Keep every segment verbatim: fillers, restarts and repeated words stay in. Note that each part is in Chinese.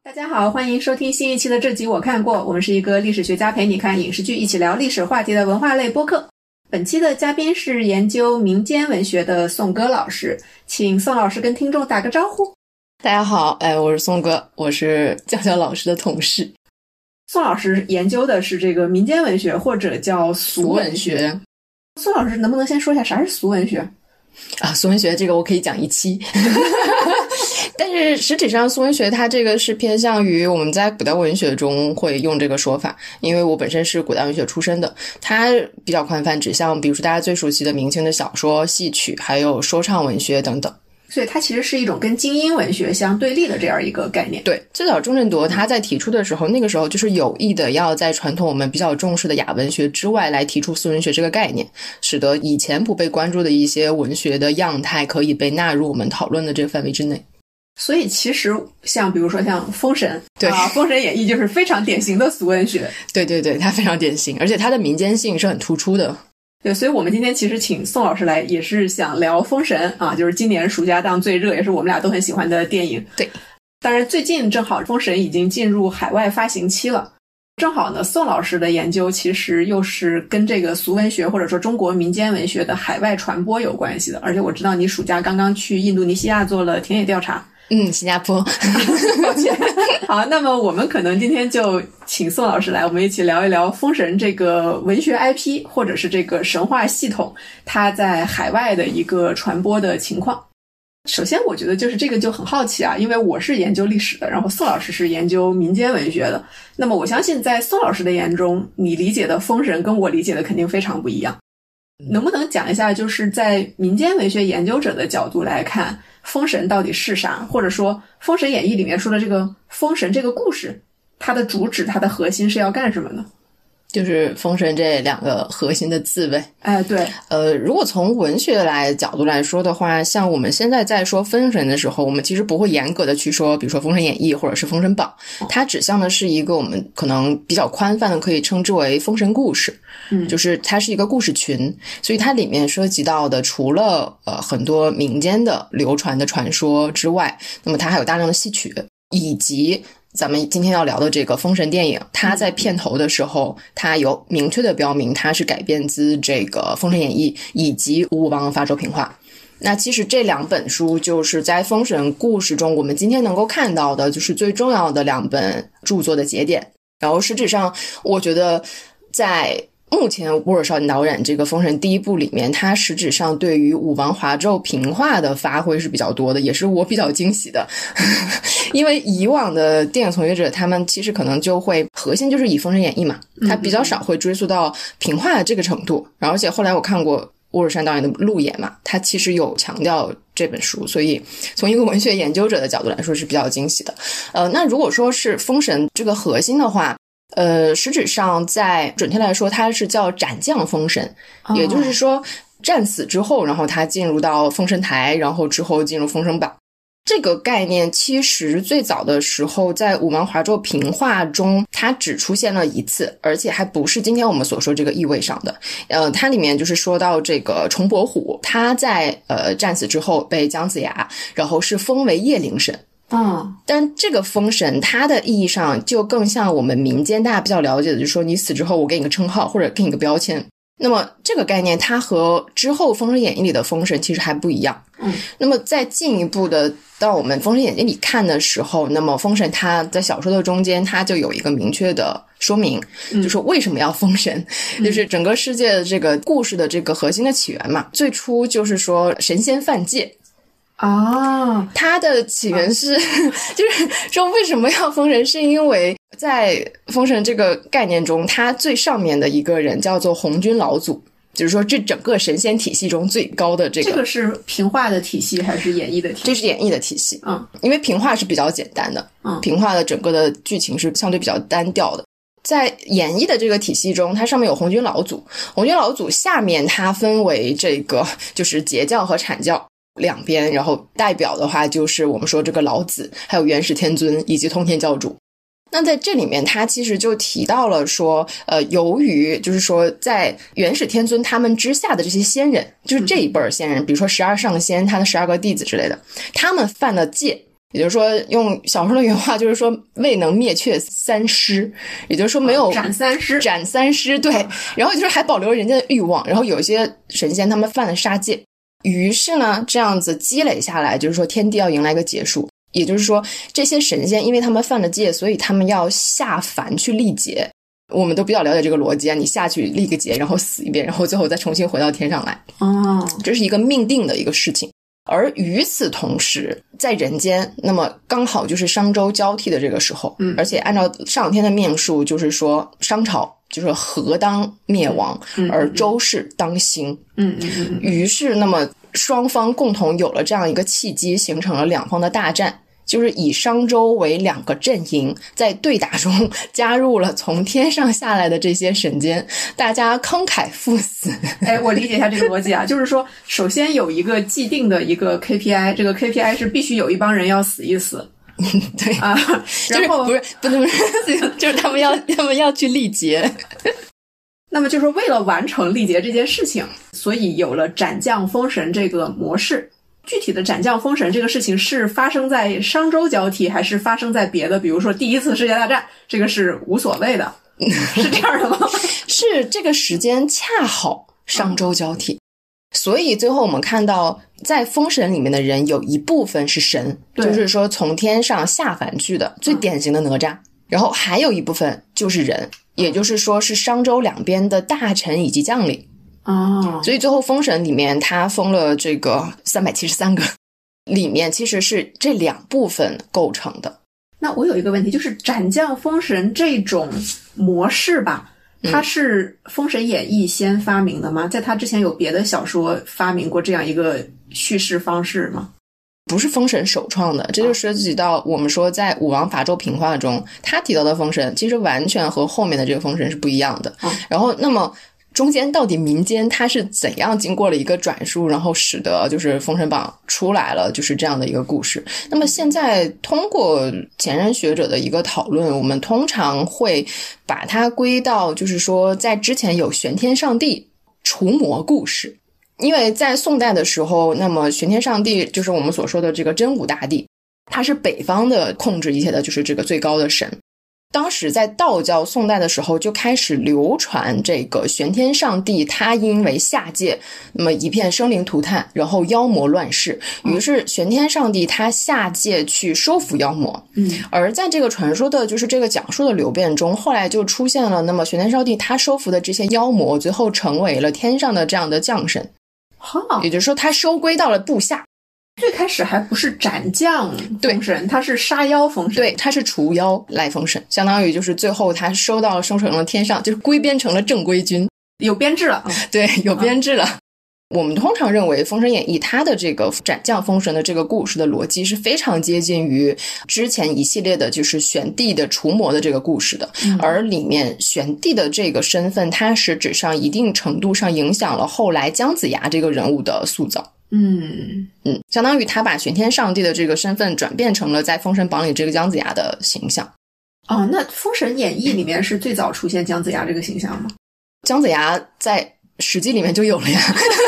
大家好，欢迎收听新一期的这集我看过，我们是一个历史学家陪你看影视剧，一起聊历史话题的文化类播客。本期的嘉宾是研究民间文学的宋歌老师，请宋老师跟听众打个招呼。 大家好，哎，我是宋歌，我是教教老师的同事。 宋老师研究的是这个民间文学，或者叫俗文学。宋老师能不能先说一下啥是俗文学？ 啊，俗文学这个我可以讲一期。但是实体上俗文学它这个是偏向于我们在古代文学中会用这个说法，因为我本身是古代文学出身的，它比较宽泛，指向比如说大家最熟悉的明清的小说、戏曲，还有说唱文学等等。 所以它其实是一种跟精英文学相对立的这样一个概念。 对，最早钟振铎他在提出的时候，那个时候就是有意的要在传统我们比较重视的雅文学之外来提出俗文学这个概念，使得以前不被关注的一些文学的样态可以被纳入我们讨论的这个范围之内。 所以其实像比如说像封神， 对啊，封神演义就是非常典型的俗文学。 对对对，它非常典型，而且它的民间性是很突出的。 对，所以我们今天其实请宋老师来也是想聊封神啊，就是今年暑假档最热，也是我们俩都很喜欢的电影。 对， 当然最近正好封神已经进入海外发行期了，正好呢宋老师的研究其实又是跟这个俗文学或者说中国民间文学的海外传播有关系的，而且我知道你暑假刚刚去印度尼西亚做了田野调查。 嗯，新加坡。 抱歉。好，那么我们可能今天就请宋老师来，我们一起聊一聊封神这个文学 I P 或者是这个神话系统它在海外的一个传播的情况。首先我觉得就是这个就很好奇啊，因为我是研究历史的，然后宋老师是研究民间文学的，那么我相信在宋老师的眼中，你理解的封神跟我理解的肯定非常不一样。能不能讲一下就是在民间文学研究者的角度来看，封神到底是啥，或者说封神演义里面说的这个封神这个故事，它的主旨它的核心是要干什么呢？ 就是封神这两个核心的字呗。 哎，对。 呃，如果从文学来角度来说的话，像我们现在在说封神的时候，我们其实不会严格的去说比如说封神演义或者是封神榜，它指向的是一个我们可能比较宽泛的可以称之为封神故事。嗯，就是它是一个故事群，所以它里面涉及到的除了呃很多民间的流传的传说之外，那么它还有大量的戏曲，以及咱们今天要聊的这个封神电影，它在片头的时候它有明确的标明它是改编自这个封神演义以及吴武王伐纣平话。那其实这两本书就是在封神故事中我们今天能够看到的就是最重要的两本著作的节点。然后实质上我觉得在目前乌尔绍导演这个封神第一部里面，它实质上对于武王伐纣平话的发挥是比较多的，也是我比较惊喜的。因为以往的电影从业者他们其实可能就会核心就是以封神演义嘛，他比较少会追溯到平话的这个程度。然后而且后来我看过乌尔善导演的路演嘛，他其实有强调这本书，所以从一个文学研究者的角度来说是比较惊喜的。呃，那如果说是封神这个核心的话，呃，实质上在准确来说它是叫斩将封神，也就是说战死之后，然后他进入到封神台，然后之后进入封神榜。这个概念其实最早的时候在武王伐纣平话中它只出现了一次，而且还不是今天我们所说这个意味上的。呃，它里面就是说到这个重伯虎他在呃战死之后被姜子牙然后是封为夜灵神。 嗯， 但这个封神它的意义上就更像我们民间大家比较了解的，就是说你死之后我给你个称号或者给你个标签。那么这个概念它和之后封神演义里的封神其实还不一样。嗯，那么再进一步的到我们封神演义里看的时候，那么封神它在小说的中间它就有一个明确的说明，嗯，就是为什么要封神，嗯，就是整个世界的这个故事的这个核心的起源嘛。最初就是说神仙犯戒啊， 它的起源是，啊，就是说为什么要封神，是因为在封神这个概念中，它最上面的一个人叫做红军老祖，就是说这整个神仙体系中最高的这个。 这个是平话的体系还是演义的体系？ 这是演义的体系。 嗯， 因为平话是比较简单的，嗯，平话的整个的剧情是相对比较单调的。在演义的这个体系中，它上面有红军老祖，红军老祖下面它分为这个就是截教和阐教两边，然后代表的话就是我们说这个老子，还有元始天尊以及通天教主。那在这里面他其实就提到了说呃，由于就是说在元始天尊他们之下的这些仙人，就是这一辈儿仙人，比如说十二上仙他的十二个弟子之类的，他们犯了戒， 也就是说用小说的原话就是说未能灭却三尸，也就是说没有斩三尸， 斩三尸，对，然后就是还保留人家的欲望，然后有些神仙他们犯了杀戒，于是呢这样子积累下来，就是说天地要迎来一个结束，也就是说这些神仙因为他们犯了戒，所以他们要下凡去历劫。我们都比较了解这个逻辑啊，你下去历个劫，然后死一遍，然后最后再重新回到天上来。 哦， 这是一个命定的一个事情。而与此同时，在人间，那么刚好就是商周交替的这个时候，嗯，而且按照上天的命数，就是说商朝就是何当灭亡，嗯、而周氏当兴。 嗯嗯嗯。 于是，那么双方共同有了这样一个契机，形成了两方的大战。就是以商周为两个阵营，在对打中加入了从天上下来的这些神仙，大家慷慨赴死。 哎，我理解一下这个逻辑啊，就是说，首先有一个既定的一个 K P I， 这个 K P I 是必须有一帮人要死一死。 对啊，然后、 就是、不是不能就是他们要他们要去历劫。 那么就是为了完成历劫这件事情，所以有了斩将封神这个模式。具体的斩将封神这个事情是发生在商周交替，还是发生在别的，比如说第一次世界大战，这个是无所谓的，是这样的吗？ 是这个时间恰好商周交替、嗯、所以最后我们看到在封神里面的人有一部分是神，就是说从天上下凡去的，最典型的哪吒、嗯、然后还有一部分就是人，也就是说是商周两边的大臣以及将领。 哦， 所以最后封神里面他封了这个三百七十三个，里面其实是这两部分构成的。 那我有一个问题，就是斩将封神这种模式吧，它是封神演义先发明的吗？在它之前有别的小说发明过这样一个叙事方式吗？ 不是封神首创的，这就涉及到我们说在武王伐纣平话中他提到的封神其实完全和后面的这个封神是不一样的、嗯、然后那么中间到底民间它是怎样经过了一个转述，然后使得就是封神榜出来了，就是这样的一个故事。那么现在通过前人学者的一个讨论，我们通常会把它归到就是说在之前有玄天上帝除魔故事。因为在宋代的时候，那么玄天上帝就是我们所说的这个真武大帝，他是北方的控制一切的，就是这个最高的神。当时在道教宋代的时候就开始流传这个玄天上帝他因为下界，那么一片生灵涂炭，然后妖魔乱世，于是玄天上帝他下界去收服妖魔。嗯，而在这个传说的就是这个讲述的流变中，后来就出现了那么玄天上帝他收服的这些妖魔最后成为了天上的这样的将神，也就是说他收归到了部下。 最开始还不是斩将封神，他是杀妖封神。 对，他是除妖来封神，相当于就是最后他收到了收成了天上，就是归编成了正规军， 有编制了。 对，有编制了。啊、我们通常认为《封神演义》它的这个斩将封神的这个故事的逻辑是非常接近于之前一系列的就是玄帝的除魔的这个故事的、嗯、而里面玄帝的这个身份它实质上一定程度上影响了后来姜子牙这个人物的塑造。 嗯嗯，相当于他把玄天上帝的这个身份转变成了在封神榜里这个姜子牙的形象。 哦，那封神演义里面是最早出现姜子牙这个形象吗？ 姜子牙在史记里面就有了呀。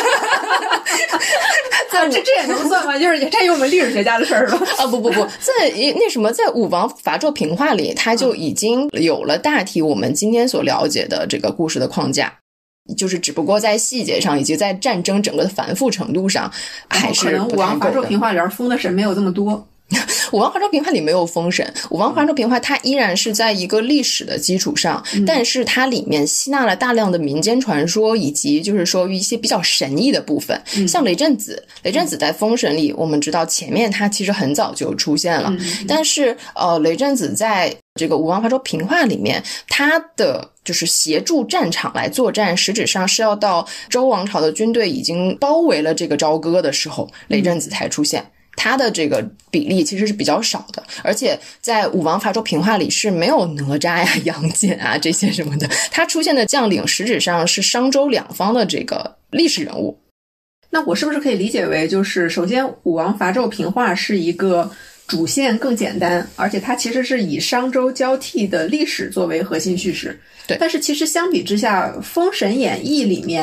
在这这也能算吗？就是这有我们历史学家的事儿了啊！不不不，在那什么，在武王伐纣平话里，他就已经有了大体我们今天所了解的这个故事的框架。就是只不过在细节上以及在战争整个的繁复程度上还是不太够的。可能武王伐纣平话里边封的神没有这么多。 武王伐纣平话里没有封神，武王伐纣平话它依然是在一个历史的基础上、嗯、但是它里面吸纳了大量的民间传说以及就是说一些比较神异的部分、嗯、像雷震子雷震子在封神里我们知道前面它其实很早就出现了、嗯、但是呃，雷震子在这个武王伐纣平话里面他的就是协助战场来作战，实质上是要到周王朝的军队已经包围了这个朝歌的时候雷震子才出现、嗯，他的这个比例其实是比较少的，而且在武王伐纣平话里是没有哪吒呀、杨戬啊这些什么的，他出现的将领实质上是商周两方的这个历史人物。 那我是不是可以理解为，就是首先武王伐纣平话是一个主线更简单，而且它其实是以商周交替的历史作为核心叙事。 对， 但是其实相比之下，《封神演义》里面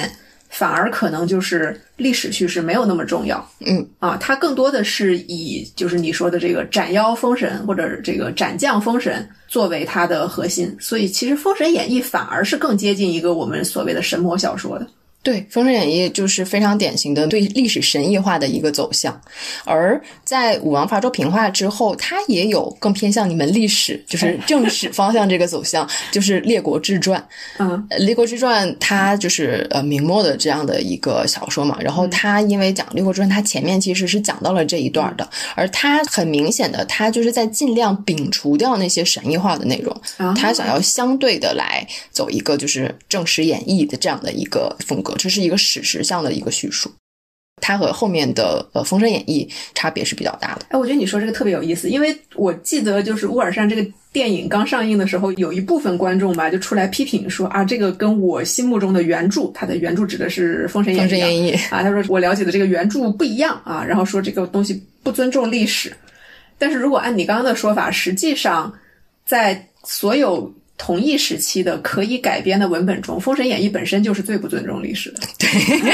反而可能就是历史叙事没有那么重要。 嗯啊，它更多的是以就是你说的这个斩妖封神或者这个斩将封神作为它的核心，所以其实《封神演义》反而是更接近一个我们所谓的神魔小说的。 对，《封神演义》就是非常典型的对历史神异化的一个走向，而在武王伐纣平话之后，它也有更偏向你们历史，就是正史方向这个走向，就是《列国志传》。 嗯， 《列国志传》它就是呃明末的这样的一个小说嘛，然后它因为讲《列国志传》，它前面其实是讲到了这一段的，而它很明显的，它就是在尽量摒除掉那些神异化的内容，它想要相对的来走一个就是正史演义的这样的一个风格。这是一个史实向的一个叙述，它和后面的呃《封神演义》差别是比较大的。 哎，我觉得你说这个特别有意思，因为我记得就是乌尔善这个电影刚上映的时候，有一部分观众吧就出来批评说啊，这个跟我心目中的原著，它的原著指的是《封神演义》 封神演义啊，他说我了解的这个原著不一样啊，然后说这个东西不尊重历史。但是如果按你刚刚的说法，实际上在所有同一时期的可以改编的文本中，《封神演义》本身就是最不尊重历史的。 对，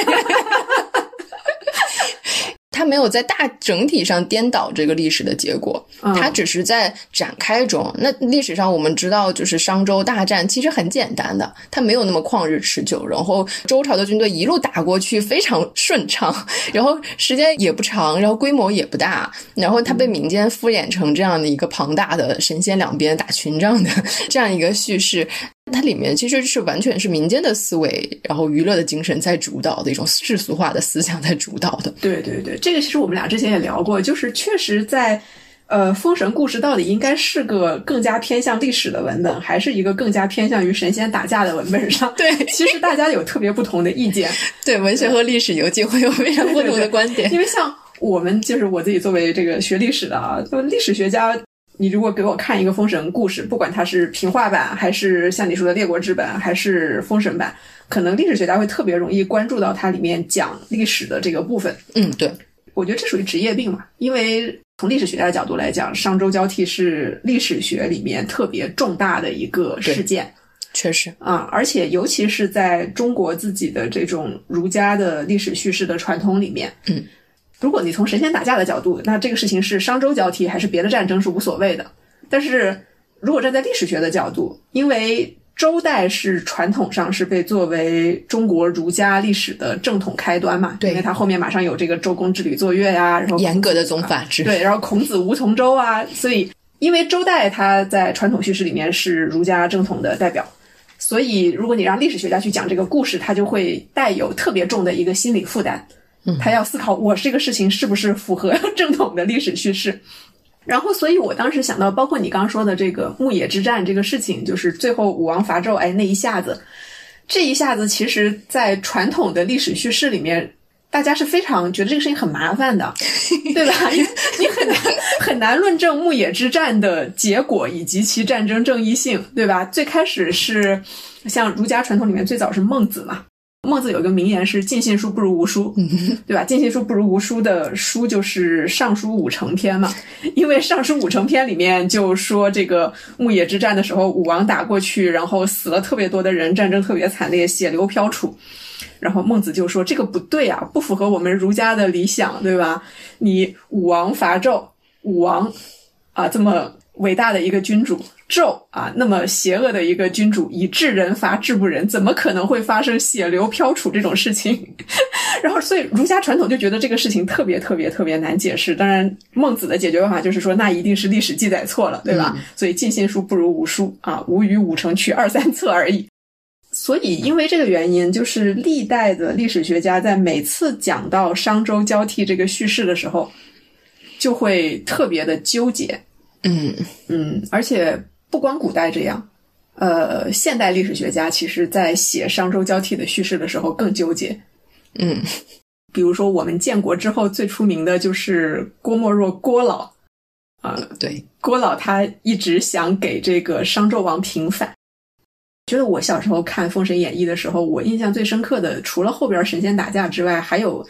它没有在大整体上颠倒这个历史的结果，它只是在展开中。那历史上我们知道，就是商周大战其实很简单的，它没有那么旷日持久，然后周朝的军队一路打过去非常顺畅，然后时间也不长，然后规模也不大，然后它被民间敷衍成这样的一个庞大的神仙两边打群仗的这样一个叙事。它里面其实是完全是民间的思维，然后娱乐的精神在主导的一种世俗化的思想在主导的。 对对对，这个其实我们俩之前也聊过，就是确实在呃封神故事到底应该是个更加偏向历史的文本，还是一个更加偏向于神仙打架的文本上？ 对， 其实大家有特别不同的意见。 对，文学和历史游记会有非常不同的观点。 对对对，因为像我们就是我自己作为这个学历史的啊，就历史学家。你如果给我看一个封神故事，不管它是平话版还是像你说的列国志版还是封神版，可能历史学家会特别容易关注到它里面讲历史的这个部分。 嗯，对， 我觉得这属于职业病嘛，因为从历史学家的角度来讲，商周交替是历史学里面特别重大的一个事件。 确实啊，而且尤其是在中国自己的这种儒家的历史叙事的传统里面， 嗯。 如果你从神仙打架的角度，那这个事情是商周交替还是别的战争是无所谓的。但是如果站在历史学的角度，因为周代是传统上是被作为中国儒家历史的正统开端嘛， 对， 因为它后面马上有这个周公之旅作乐呀、啊，然后严格的宗法制、 啊，对，然后孔子无从周啊，所以因为周代它在传统叙事里面是儒家正统的代表，所以如果你让历史学家去讲这个故事，它就会带有特别重的一个心理负担。他要思考我这个事情是不是符合正统的历史叙事。然后所以我当时想到包括你刚刚说的这个牧野之战这个事情，就是最后武王伐纣，哎，那一下子这一下子其实在传统的历史叙事里面大家是非常觉得这个事情很麻烦的，对吧？因为你很难很难论证牧野之战的结果以及其战争正义性，对吧？最开始是像儒家传统里面最早是孟子嘛，孟子有一个名言是尽信书不如无书，对吧？尽信书不如无书的书就是尚书五成篇嘛，因为尚书五成篇里面就说这个牧野之战的时候武王打过去，然后死了特别多的人，战争特别惨烈，血流飘杵，然后孟子就说这个不对啊，不符合我们儒家的理想，对吧？你武王伐纣，武王啊这么伟大的一个君主，纣啊那么邪恶的一个君主，以智人伐智不仁，怎么可能会发生血流飘杵这种事情？然后所以儒家传统就觉得这个事情特别特别特别难解释。当然孟子的解决办法就是说那一定是历史记载错了，对吧？嗯、所以尽信书不如无书啊，吾与五成取二三策而已。所以因为这个原因，就是历代的历史学家在每次讲到商周交替这个叙事的时候就会特别的纠结。 嗯嗯，而且不光古代这样，呃，现代历史学家其实在写商周交替的叙事的时候更纠结。 嗯， 比如说我们建国之后最出名的就是郭沫若郭老啊、呃， 对， 郭老他一直想给这个商纣王平反。觉得我小时候看《封神演义》的时候，我印象最深刻的除了后边神仙打架之外，还有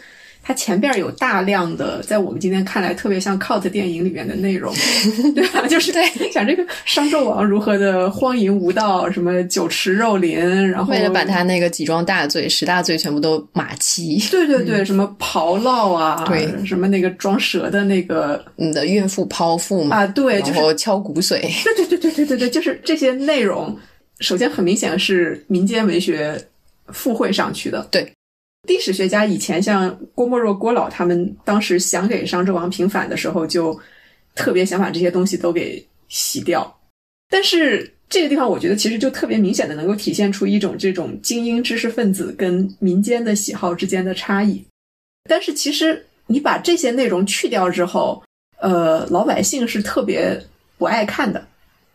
它前边有大量的在我们今天看来特别像 cult 电影里面的内容，对吧？就是对讲这个商纣王如何的荒淫无道，什么酒池肉林，然后为了把他那个几桩大罪十大罪全部都码齐。 对对对、嗯、什么刨烙啊， 对， 什么那个装蛇的那个你的孕妇剖腹嘛啊，对， 然后敲骨髓， 对对对对对对对，就是这些内容首先很明显是民间文学附会上去的。 对， 历史学家以前像郭沫若郭老他们当时想给商纣王平反的时候，就特别想把这些东西都给洗掉。但是这个地方我觉得其实就特别明显的能够体现出一种这种精英知识分子跟民间的喜好之间的差异。但是其实你把这些内容去掉之后，呃，老百姓是特别不爱看的。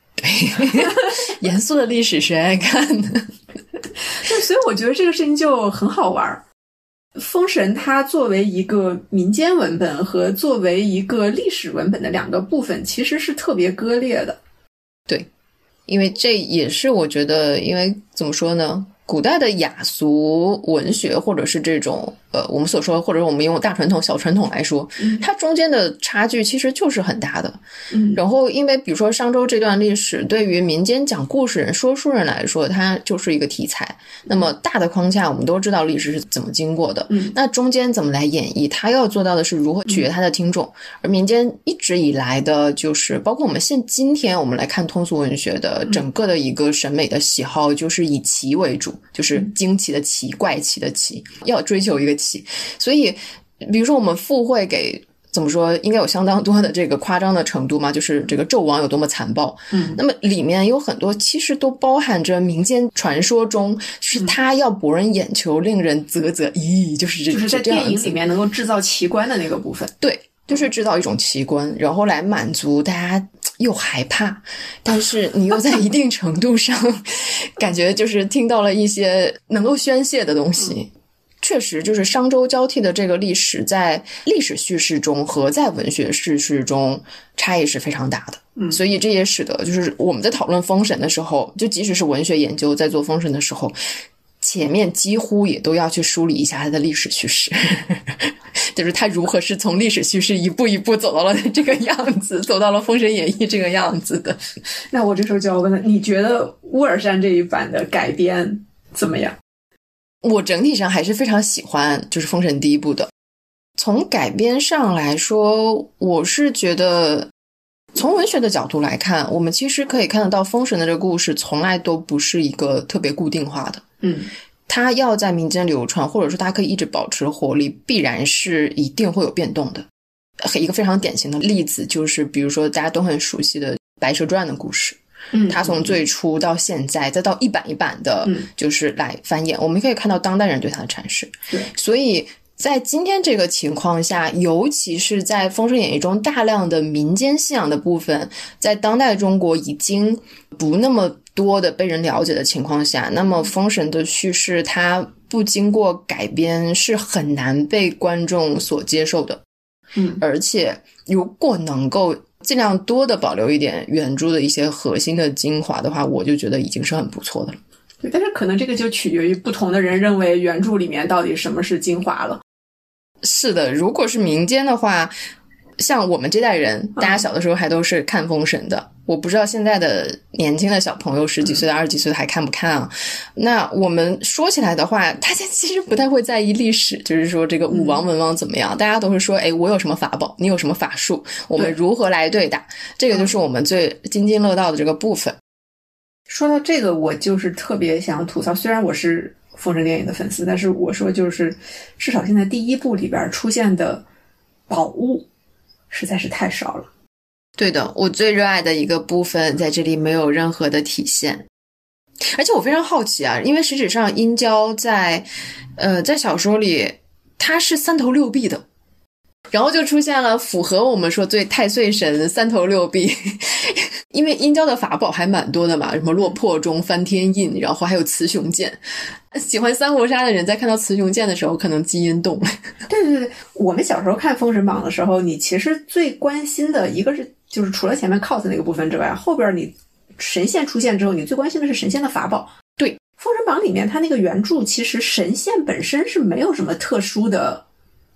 严肃的历史谁爱看的？ 对，所以我觉得这个事情就很好玩。封神它作为一个民间文本和作为一个历史文本的两个部分其实是特别割裂的。 对，因为这也是我觉得，因为怎么说呢，古代的雅俗文学或者是这种呃，我们所说或者我们用大传统小传统来说、嗯、它中间的差距其实就是很大的、嗯、然后因为比如说商周这段历史对于民间讲故事人说书人来说它就是一个题材，那么大的框架我们都知道历史是怎么经过的、嗯、那中间怎么来演绎，他要做到的是如何取悦他的听众、嗯、而民间一直以来的就是包括我们现今天我们来看通俗文学的整个的一个审美的喜好就是以奇为主，就是惊奇的奇，怪奇的奇，要追求一个奇。所以比如说我们附会给怎么说应该有相当多的这个夸张的程度嘛，就是这个纣王有多么残暴，嗯，那么里面有很多其实都包含着民间传说中就是他要博人眼球、嗯、令人啧啧咦，就是这就是在电影里面能够制造奇观的那个部分。 对，就是制造一种奇观，然后来满足大家又害怕，但是你又在一定程度上感觉就是听到了一些能够宣泄的东西、嗯，确实就是商周交替的这个历史在历史叙事中和在文学叙事中差异是非常大的、嗯、所以这也使得就是我们在讨论封神的时候，就即使是文学研究在做封神的时候，前面几乎也都要去梳理一下它的历史叙事就是它如何是从历史叙事一步一步走到了这个样子，走到了封神演义这个样子的。 那我这时候就要问了，你觉得乌尔善这一版的改编怎么样？ 我整体上还是非常喜欢就是封神第一部的。从改编上来说，我是觉得从文学的角度来看，我们其实可以看得到封神的这个故事从来都不是一个特别固定化的，嗯，它要在民间流传或者说它可以一直保持活力，必然是一定会有变动的。一个非常典型的例子就是比如说大家都很熟悉的白蛇传的故事，嗯，他从最初到现在再到一版一版的就是来翻演、嗯、我们可以看到当代人对他的阐释。对，所以在今天这个情况下，尤其是在封神演义中大量的民间信仰的部分在当代中国已经不那么多的被人了解的情况下，那么封神的叙事它不经过改编是很难被观众所接受的。嗯，而且如果能够尽量多的保留一点原著的一些核心的精华的话，我就觉得已经是很不错的了。 对，但是可能这个就取决于不同的人认为原著里面到底什么是精华了。 是的，如果是民间的话，像我们这代人大家小的时候还都是看封神的、嗯、我不知道现在的年轻的小朋友十几岁的二十几岁的还看不看啊？那我们说起来的话，大家其实不太会在意历史，就是说这个武王文王怎么样、嗯、大家都是说诶我有什么法宝，你有什么法术，我们如何来对打，这个就是我们最津津乐道的这个部分。 说到这个我就是特别想吐槽，虽然我是封神电影的粉丝，但是我说就是至少现在第一部里边出现的宝物实在是太少了。 对的，我最热爱的一个部分在这里没有任何的体现。而且我非常好奇啊，因为实质上殷郊在呃在小说里他是三头六臂的，然后就出现了符合我们说最太岁神三头六臂因为殷郊的法宝还蛮多的嘛，什么落魄钟、翻天印，然后还有雌雄剑。喜欢三国杀的人在看到雌雄剑的时候可能基因动了。 对对对，我们小时候看封神榜的时候，你其实最关心的一个是就是除了前面 cos 那个部分之外，后边你神仙出现之后你最关心的是神仙的法宝。 对， 封神榜里面它那个原著其实神仙本身是没有什么特殊的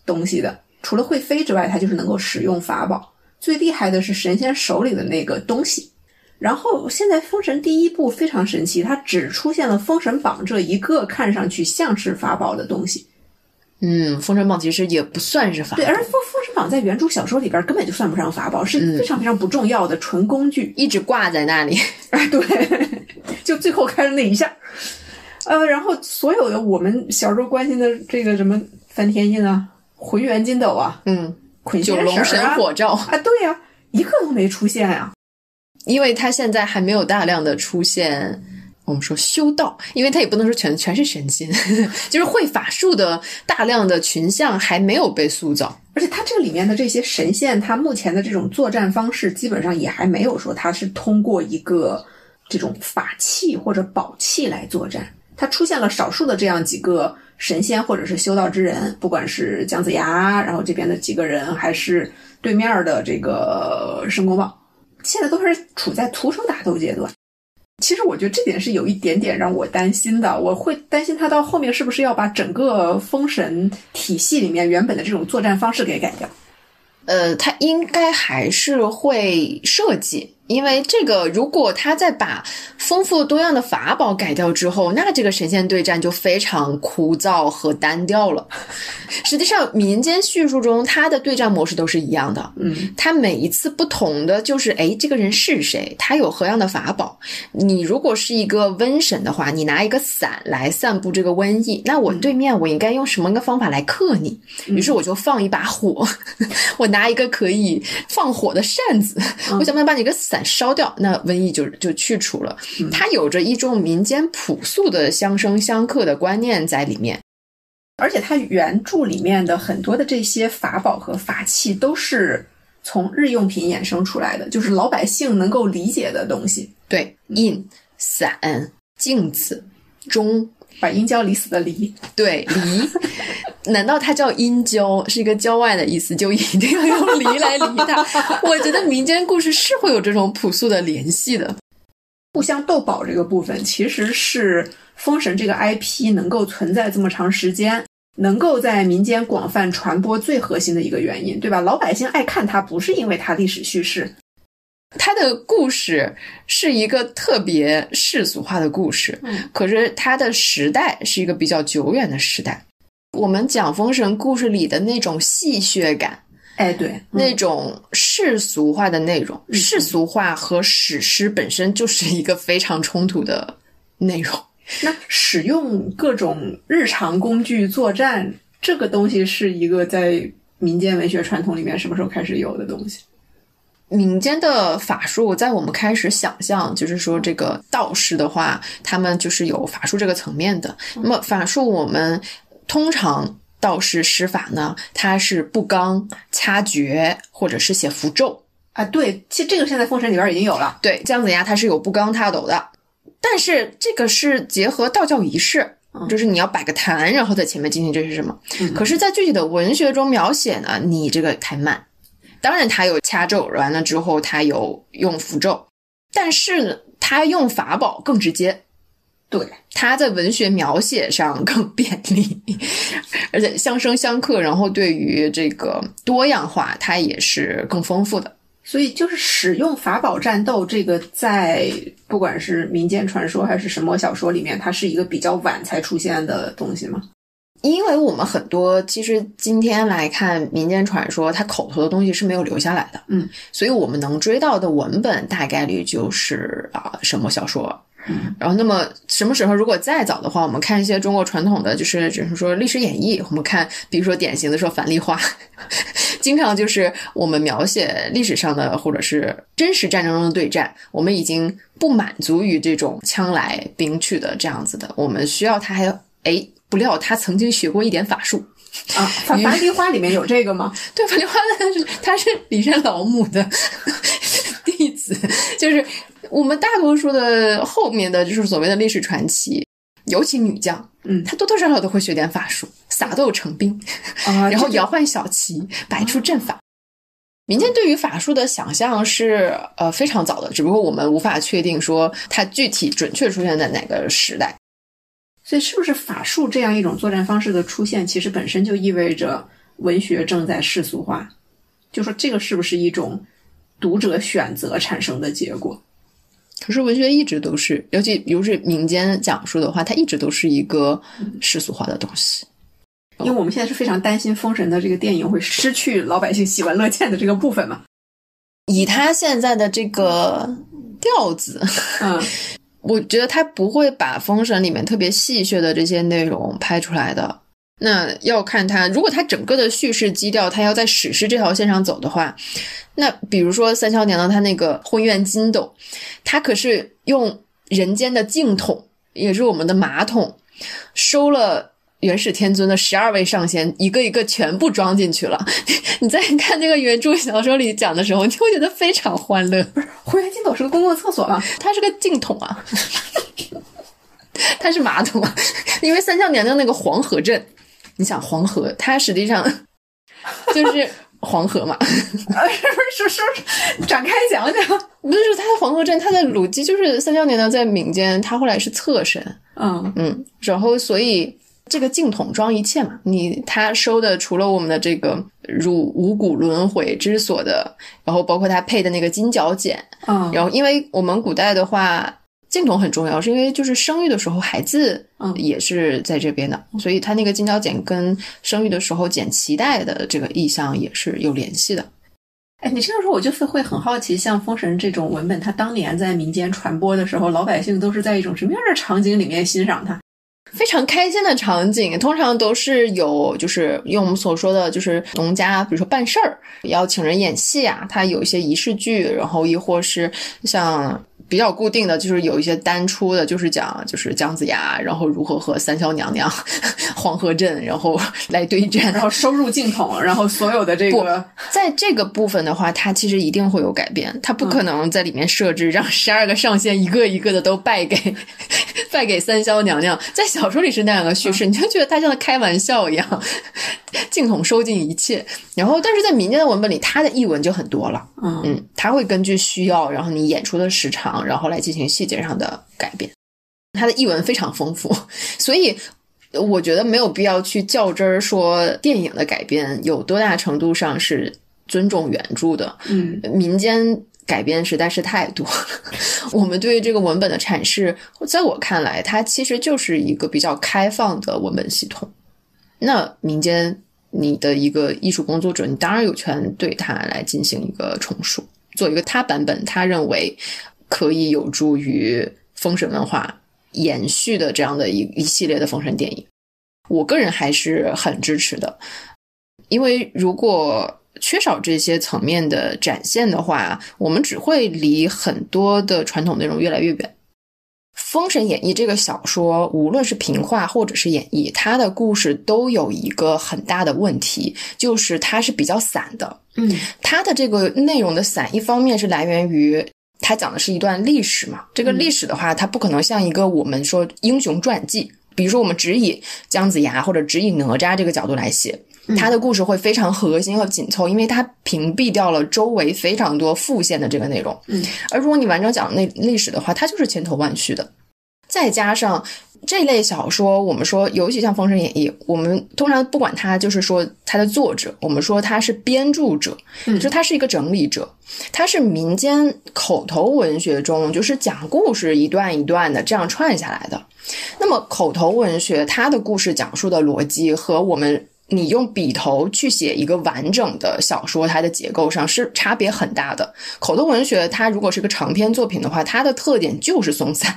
东西的。除了会飞之外，它就是能够使用法宝。最厉害的是神仙手里的那个东西。然后现在封神第一部非常神奇，它只出现了封神榜这一个看上去像是法宝的东西。 嗯，封神榜其实也不算是法宝。 对，而封封神榜在原著小说里边根本就算不上法宝，是非常非常不重要的纯工具， 一直挂在那里。 哎，对，就最后开了那一下。呃，然后所有的我们小时候关心的这个什么翻天印啊、浑元金斗啊、 嗯， 捆仙绳啊、 九龙神火罩啊，对呀、啊，一个都没出现呀、啊。 因为它现在还没有大量的出现，我们说修道，因为它也不能说全全是神仙，就是会法术的大量的群像还没有被塑造。 而且它这个里面的这些神仙，它目前的这种作战方式基本上也还没有说它是通过一个这种法器或者宝器来作战。它出现了少数的这样几个神仙或者是修道之人，不管是姜子牙，然后这边的几个人，还是对面的这个申公豹，现在都是处在徒手打斗阶段。其实我觉得这点是有一点点让我担心的，我会担心他到后面是不是要把整个封神体系里面原本的这种作战方式给改掉。 呃，他应该还是会设计，因为这个如果他再把丰富多样的法宝改掉之后，那这个神仙对战就非常枯燥和单调了。实际上民间叙述中他的对战模式都是一样的， 嗯， 他每一次不同的就是诶这个人是谁，他有何样的法宝。你如果是一个瘟神的话，你拿一个伞来散布这个瘟疫，那我对面我应该用什么个方法来克你？于是我就放一把火，我拿一个可以放火的扇子，我想办法把你个伞烧掉，那瘟疫就就去除了。它有着一种民间朴素的相生相克的观念在里面。 而且它原著里面的很多的这些法宝和法器都是从日用品衍生出来的，就是老百姓能够理解的东西。 对，印、伞、镜子、钟， 把阴交离死的离， 对，离。难道它叫阴交，是一个郊外的意思，就一定要用离来离它？我觉得民间故事是会有这种朴素的联系的。 互相斗宝这个部分其实是封神这个 I P 能够存在这么长时间，能够在民间广泛传播最核心的一个原因，对吧？老百姓爱看它不是因为它历史叙事， 它的故事是一个特别世俗化的故事， 嗯， 可是它的时代是一个比较久远的时代。我们讲封神故事里的那种戏谑感， 哎，对、嗯， 那种世俗化的内容、 嗯、 世俗化和史诗本身就是一个非常冲突的内容。 那使用各种日常工具作战这个东西是一个在民间文学传统里面什么时候开始有的东西？ 民间的法术在我们开始想象，就是说这个道士的话，他们就是有法术这个层面的。那么法术我们通常道士施法呢，它是布纲、掐诀或者是写符咒啊。对，其实这个现在封神里边已经有了。 对，姜子牙它是有布纲踏斗的，但是这个是结合道教仪式，就是你要摆个坛，然后在前面进行这是什么、嗯、可是在具体的文学中描写呢，你这个太慢。当然他有掐咒，完了之后他有用符咒，但是他用法宝更直接， 对， 他在文学描写上更便利，而且相生相克，然后对于这个多样化它也是更丰富的。 所以就是使用法宝战斗这个在不管是民间传说还是神魔小说里面，它是一个比较晚才出现的东西吗？ 因为我们很多其实今天来看民间传说，它口头的东西是没有留下来的， 嗯， 所以我们能追到的文本大概率就是啊、呃、神魔小说。 嗯， 然后那么什么时候如果再早的话，我们看一些中国传统的就是就是说历史演义，我们看比如说典型的说樊梨花，经常就是我们描写历史上的或者是真实战争中的对战，我们已经不满足于这种枪来兵去的这样子的，我们需要他还诶不料他曾经学过一点法术啊。樊梨花里面有这个吗？ 对，樊梨花他是骊山老母的弟子，就是我们大多数的后面的就是所谓的历史传奇，尤其女将， 嗯， 她多多少少都会学点法术，撒豆成兵， 啊， 然后摇换小旗，摆出阵法。民间对于法术的想象是呃非常早的，只不过我们无法确定说它具体准确出现在哪个时代。 所以是不是法术这样一种作战方式的出现，其实本身就意味着文学正在世俗化，就说这个是不是一种读者选择产生的结果？ 可是文学一直都是，尤其比如是民间讲述的话，它一直都是一个世俗化的东西。 因为我们现在是非常担心封神的这个电影会失去老百姓喜闻乐见的这个部分嘛。 以他现在的这个调子， 嗯， 我觉得他不会把封神里面特别戏谑的这些内容拍出来的。那要看他，如果他整个的叙事基调他要在史诗这条线上走的话，那比如说三萧娘娘她那个婚苑金斗，她可是用人间的净桶，也是我们的马桶，收了元始天尊的十二位上仙，一个一个全部装进去了。你在看那个原著小说里讲的时候，你会觉得非常欢乐。 不是，婚苑金斗是个公共厕所吗？ 它是个净桶啊，它是马桶啊，因为三萧娘娘那个黄河镇，你想黄河，它实际上就是黄河嘛。 是不是？是不是？展开讲讲。 不是，它的黄河镇，它的鲁姬就是三萧娘娘在民间，她后来是侧身。 嗯嗯，然后所以这个净桶装一切嘛，你他收的除了我们的这个入五谷轮回之所的，然后包括他配的那个金角剪。 嗯， 然后因为我们古代的话净桶很重要，是因为就是生育的时候孩子也是在这边的，嗯，所以他那个金角剪跟生育的时候剪脐带的这个意象也是有联系的。 哎，你这样说我就是会很好奇，像封神这种文本它当年在民间传播的时候，老百姓都是在一种什么样的场景里面欣赏它？ 非常开心的场景，通常都是有就是用我们所说的就是农家比如说办事儿要请人演戏啊，他有一些仪式剧，然后亦或是像比较固定的就是有一些单出的，就是讲就是姜子牙然后如何和三萧娘娘黄河镇然后来对战， 然后收入净桶，然后所有的这个在这个部分的话，它其实一定会有改变，它不可能在里面设置让十二个上仙一个一个的都拜给拜给三萧娘娘，在小说里是那样的叙事，你就觉得他像在开玩笑一样，净桶收尽一切。然后但是在民间的文本里，它的译文就很多了。 嗯嗯，它会根据需要，然后你演出的时长，然后来进行细节上的改变，它的译文非常丰富，所以我觉得没有必要去较真儿说电影的改编有多大程度上是尊重原著的。 嗯， 民间改编实在是太多了。我们对这个文本的阐释，在我看来它其实就是一个比较开放的文本系统。那民间你的一个艺术工作者，你当然有权对它来进行一个重述，做一个他版本他认为可以有助于封神文化延续的这样的一一系列的封神电影。我个人还是很支持的，因为如果缺少这些层面的展现的话，我们只会离很多的传统内容越来越远。封神演义这个小说无论是平话或者是演义，它的故事都有一个很大的问题，就是它是比较散的。 嗯， 它的这个内容的散，一方面是来源于它讲的是一段历史嘛，这个历史的话它不可能像一个我们说英雄传记，比如说我们只以姜子牙或者只以哪吒这个角度来写，他的故事会非常核心和紧凑，因为他屏蔽掉了周围非常多副线的这个内容。 嗯， 而如果你完整讲那历史的话，它就是千头万绪的。再加上这类小说，我们说尤其像《封神演义》，我们通常不管它就是说它的作者，我们说他是编著者，就是他是一个整理者，他是民间口头文学中就是讲故事一段一段的这样串下来的。那么口头文学它的故事讲述的逻辑和我们你用笔头去写一个完整的小说，它的结构上是差别很大的。口头文学它如果是个长篇作品的话，它的特点就是松散。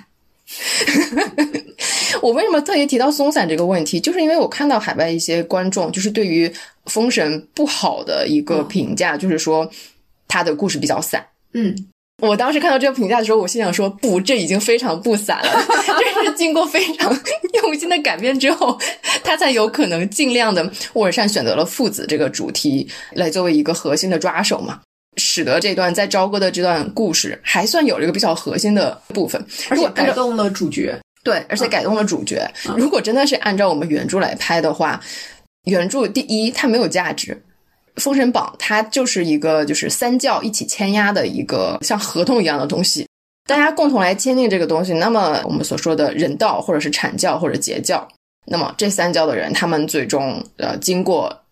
我为什么特别提到松散这个问题，就是因为我看到海外一些观众就是对于封神不好的一个评价，就是说它的故事比较散。 嗯， 我当时看到这个评价的时候，我心想说不，这已经非常不散了，这是经过非常用心的改编之后，他才有可能尽量的，沃尔善选择了父子这个主题来作为一个核心的抓手嘛，使得这段在朝歌的这段故事还算有了一个比较核心的部分， 而且改动了主角。 对，而且改动了主角。嗯，如果真的是按照我们原著来拍的话，原著第一它没有价值，封神榜它就是一个就是三教一起签押的一个像合同一样的东西，大家共同来签订这个东西，那么我们所说的人道或者是阐教或者截教，那么这三教的人他们最终呃经过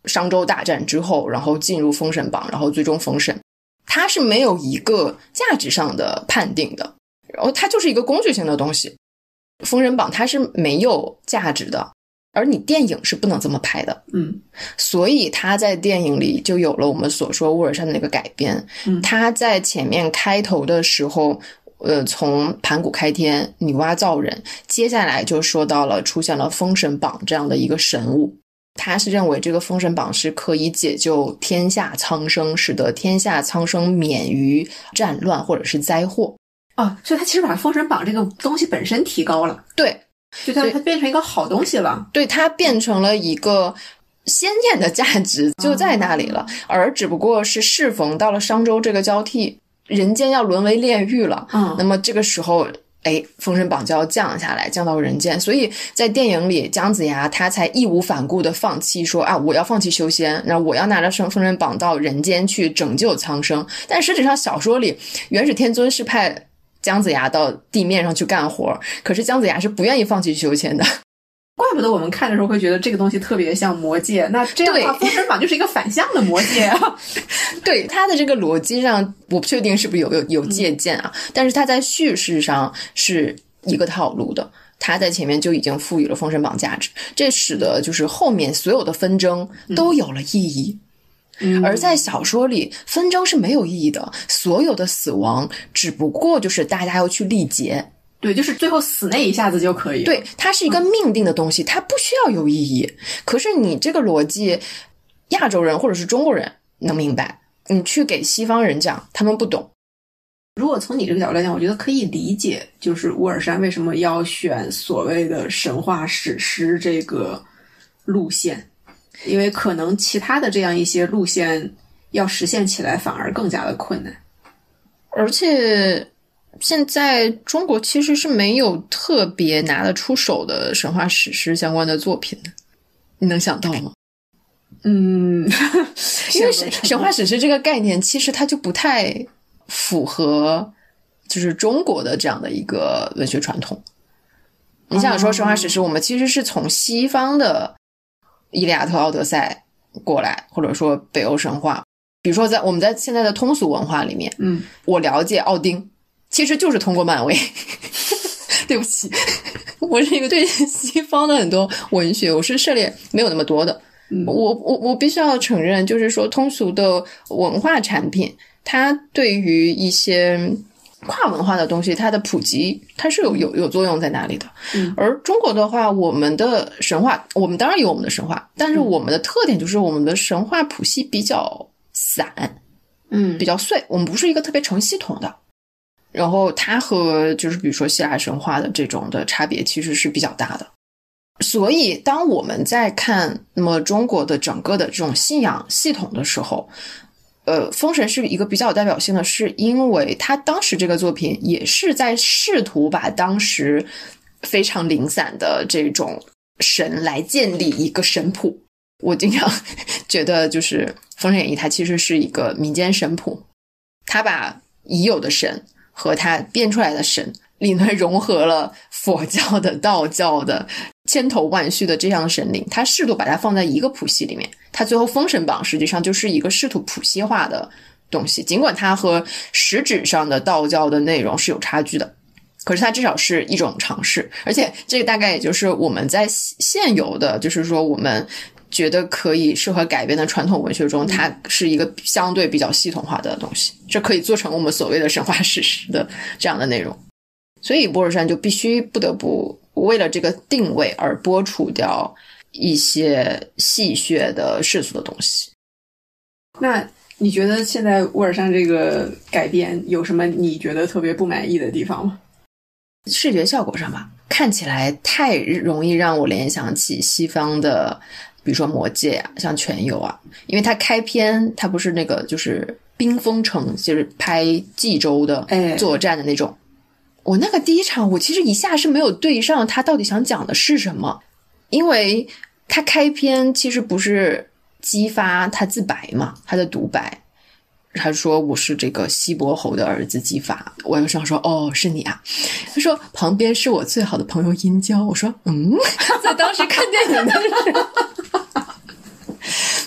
商周大战之后，然后进入封神榜，然后最终封神，它是没有一个价值上的判定的，然后它就是一个工具性的东西。封神榜它是没有价值的，而你电影是不能这么拍的， 嗯， 所以他在电影里就有了我们所说乌尔善的那个改编。 嗯， 他在前面开头的时候，呃，从盘古开天、女娲造人，接下来就说到了出现了封神榜这样的一个神物。他是认为这个封神榜是可以解救天下苍生，使得天下苍生免于战乱或者是灾祸。 哦，所以他其实把封神榜这个东西本身提高了。 对。 就它它变成一个好东西了， 对，它变成了一个鲜艳的价值就在那里了，而只不过是适逢到了商周这个交替，人间要沦为炼狱了， 嗯， 那么这个时候，哎，封神榜就要降下来，降到人间，所以在电影里，姜子牙他才义无反顾的放弃说啊，我要放弃修仙，然后我要拿着封神榜到人间去拯救苍生。但实质上，小说里元始天尊是派姜子牙到地面上去干活，可是姜子牙是不愿意放弃修仙的。 怪不得我们看的时候会觉得这个东西特别像魔戒，那这样的话封神榜就是一个反向的魔戒啊。 对，他的这个逻辑上我不确定是不是有有有借鉴啊、嗯、但是他在叙事上是一个套路的，他在前面就已经赋予了封神榜价值，这使得就是后面所有的纷争都有了意义、嗯、而在小说里纷争是没有意义的，所有的死亡只不过就是大家要去历劫， 对，就是最后死那一下子就可以了。 对，它是一个命定的东西、嗯、它不需要有意义。可是你这个逻辑亚洲人或者是中国人能明白，你去给西方人讲他们不懂。 如果从你这个角度来讲，我觉得可以理解，就是乌尔善为什么要选所谓的神话史诗这个路线，因为可能其他的这样一些路线要实现起来反而更加的困难。 而且现在中国其实是没有特别拿得出手的神话史诗相关的作品的，你能想到吗？ 嗯， 因为神话史诗这个概念其实它就不太符合就是中国的这样的一个文学传统。你想说神话史诗我们其实是从西方的伊利亚特、奥德赛过来，或者说北欧神话，比如说在我们在现在的通俗文化里面， 嗯，我了解奥丁其实就是通过漫威对不起，我是一个对西方的很多文学我是涉猎没有那么多的、嗯、我我我必须要承认，就是说通俗的文化产品它对于一些跨文化的东西它的普及它是有有有作用在哪里的、嗯、而中国的话，我们的神话我们当然有我们的神话，但是我们的特点就是我们的神话谱系比较散， 嗯， 比较碎，我们不是一个特别成系统的。然后它和就是比如说希腊神话的这种的差别其实是比较大的。所以当我们在看那么中国的整个的这种信仰系统的时候，呃，封神是一个比较有代表性的，是因为他当时这个作品也是在试图把当时非常零散的这种神来建立一个神谱。我经常觉得就是封神演义它其实是一个民间神谱，他把已有的神和他编出来的神里面融合了佛教的、道教的千头万绪的这样的神灵，他试图把它放在一个谱系里面，他最后封神榜实际上就是一个试图谱系化的东西，尽管它和实质上的道教的内容是有差距的，可是它至少是一种尝试。而且这个大概也就是我们在现有的就是说我们觉得可以适合改编的传统文学中，它是一个相对比较系统化的东西，这可以做成我们所谓的神话史诗的这样的内容。所以博尔善就必须不得不为了这个定位而剥除掉一些戏谑的世俗的东西。 那你觉得现在乌尔善这个改编有什么你觉得特别不满意的地方吗？ 视觉效果上吧，看起来太容易让我联想起西方的比如说魔戒啊，像全游啊，因为它开篇它不是那个就是冰封城，就是拍冀州的作战的那种、哎、我那个第一场我其实一下是没有对上他到底想讲的是什么，因为他开篇其实不是激发他自白嘛，他的独白他说我是这个西伯侯的儿子姬发，我就想说哦是你啊，他说旁边是我最好的朋友殷郊，我说嗯在当时看电影的时候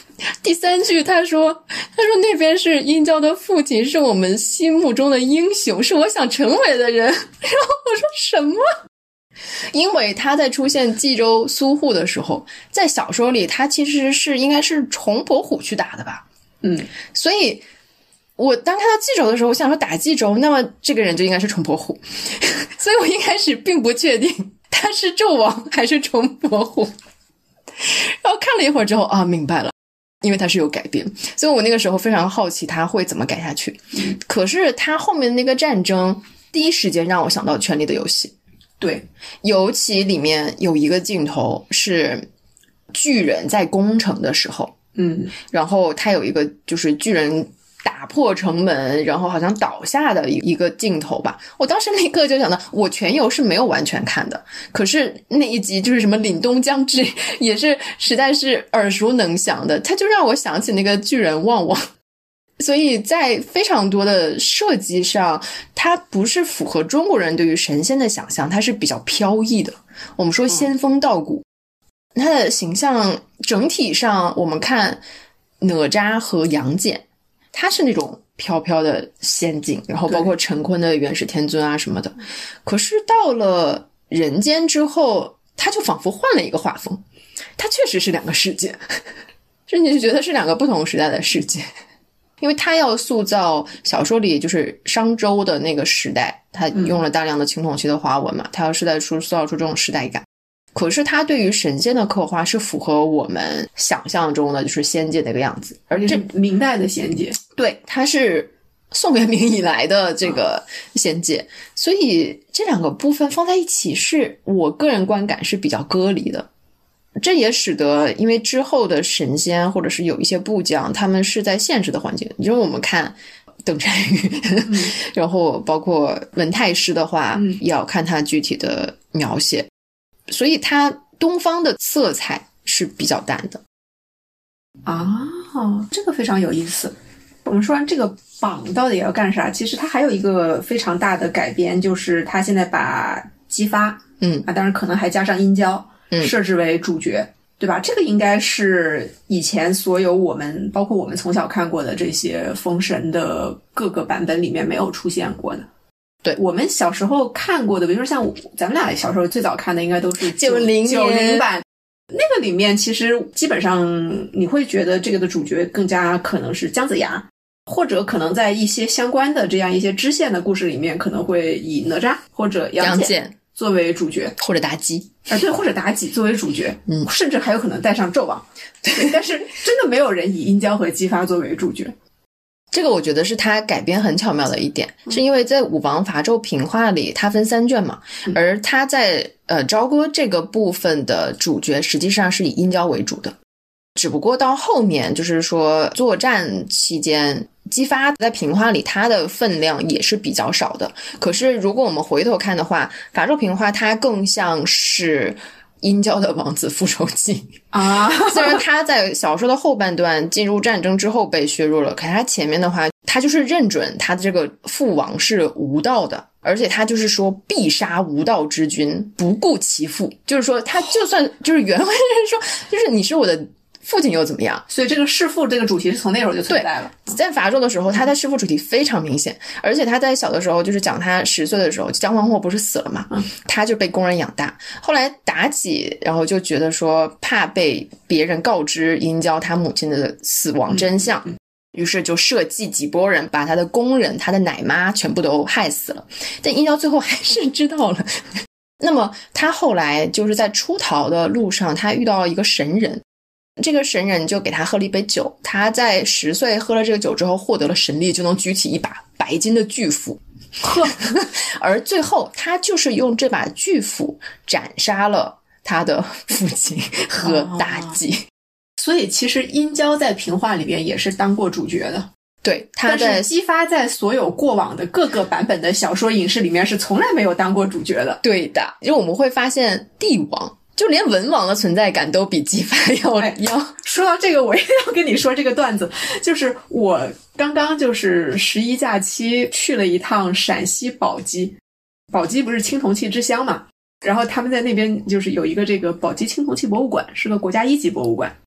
第三句他说他说那边是殷郊的父亲，是我们心目中的英雄，是我想成为的人。然后我说什么？因为他在出现冀州苏护的时候，在小说里他其实是应该是崇伯虎去打的吧。 嗯， 所以我当看到冀州的时候，我想说打冀州，那么这个人就应该是崇伯虎。所以我一开始并不确定他是纣王还是崇伯虎。然后看了一会儿之后啊，明白了，因为他是有改编，所以我那个时候非常好奇他会怎么改下去。可是他后面那个战争第一时间让我想到《权力的游戏》。 对， 尤其里面有一个镜头是巨人在攻城的时候， 嗯， 然后他有一个就是巨人打破城门，然后好像倒下的一个镜头吧。我当时立刻就想到，我全游是没有完全看的，可是那一集就是什么凛冬将至，也是实在是耳熟能详的，它就让我想起那个巨人旺旺。所以在非常多的设计上，它不是符合中国人对于神仙的想象，它是比较飘逸的。我们说仙风道骨，它的形象整体上我们看哪吒和杨戬，它是那种飘飘的仙境，然后包括陈坤的元始天尊啊什么的。可是到了人间之后，它就仿佛换了一个画风，它确实是两个世界，甚至就觉得是两个不同时代的世界。因为他要塑造小说里就是商周的那个时代，他用了大量的青铜器的花纹嘛，他要是在塑造出这种时代感。可是他对于神仙的刻画是符合我们想象中的就是仙界那个样子，而且是明代的仙界。 对，他是宋元明以来的这个仙界，所以这两个部分放在一起是我个人观感是比较割离的。这也使得因为之后的神仙或者是有一些部将，他们是在现实的环境，因为我们看邓婵玉、嗯、然后包括文太师的话、嗯、也要看他具体的描写，所以他东方的色彩是比较淡的啊，这个非常有意思。我们说完这个榜到底要干啥，其实它还有一个非常大的改编，就是他现在把姬发嗯啊，当然可能还加上殷郊嗯， 设置为主角，对吧？这个应该是以前所有我们包括我们从小看过的这些封神的各个版本里面没有出现过的。 对， 我们小时候看过的，比如说像咱们俩小时候最早看的应该都是九零九零版，那个里面其实基本上你会觉得这个的主角更加可能是姜子牙，或者可能在一些相关的这样一些支线的故事里面可能会以哪吒或者杨戬作为主角， 或者妲己啊，对，或者妲己作为主角， 嗯， 甚至还有可能带上纣王，对，但是真的没有人以殷郊和姬发作为主角。 这个我觉得是他改编很巧妙的一点，是因为在武王伐纣平话里，它分三卷嘛，而他在呃朝歌这个部分的主角实际上是以殷郊为主的，只不过到后面就是说作战期间，姬发在平话里他的分量也是比较少的。可是如果我们回头看的话，伐纣平话它更像是殷郊的王子复仇记啊， 虽然他在小说的后半段进入战争之后被削弱了，可是他前面的话，他就是认准他这个父王是无道的，而且他就是说必杀无道之君，不顾其父，就是说他就算就是原文是说，就是你是我的父亲又怎么样？ 所以这个弑父这个主题是从那时候就存在了。 在伐纣的时候，他的弑父主题非常明显，而且他在小的时候，就是讲他十岁的时候，姜皇后不是死了嘛， 嗯， 他就被工人养大。后来妲己，然后就觉得说怕被别人告知殷郊他母亲的死亡真相， 嗯嗯， 于是就设计几拨人把他的工人、他的奶妈全部都害死了。但殷郊最后还是知道了。那么他后来就是在出逃的路上，他遇到了一个神人。这个神人就给他喝了一杯酒，他在十岁喝了这个酒之后获得了神力，就能举起一把白金的巨斧。而最后他就是用这把巨斧斩杀了他的父亲和妲己。哦， 所以其实殷郊在平话里边也是当过主角的。 对，他在但是姬发在所有过往的各个版本的小说影视里面是从来没有当过主角的。 对的，因为我们会发现帝王就连文王的存在感都比姬发要、哎、要。 说到这个，我也要跟你说这个段子，就是我刚刚就是十一假期去了一趟陕西宝鸡，宝鸡不是青铜器之乡嘛，然后他们在那边就是有一个这个宝鸡青铜器博物馆，是个国家一级博物馆。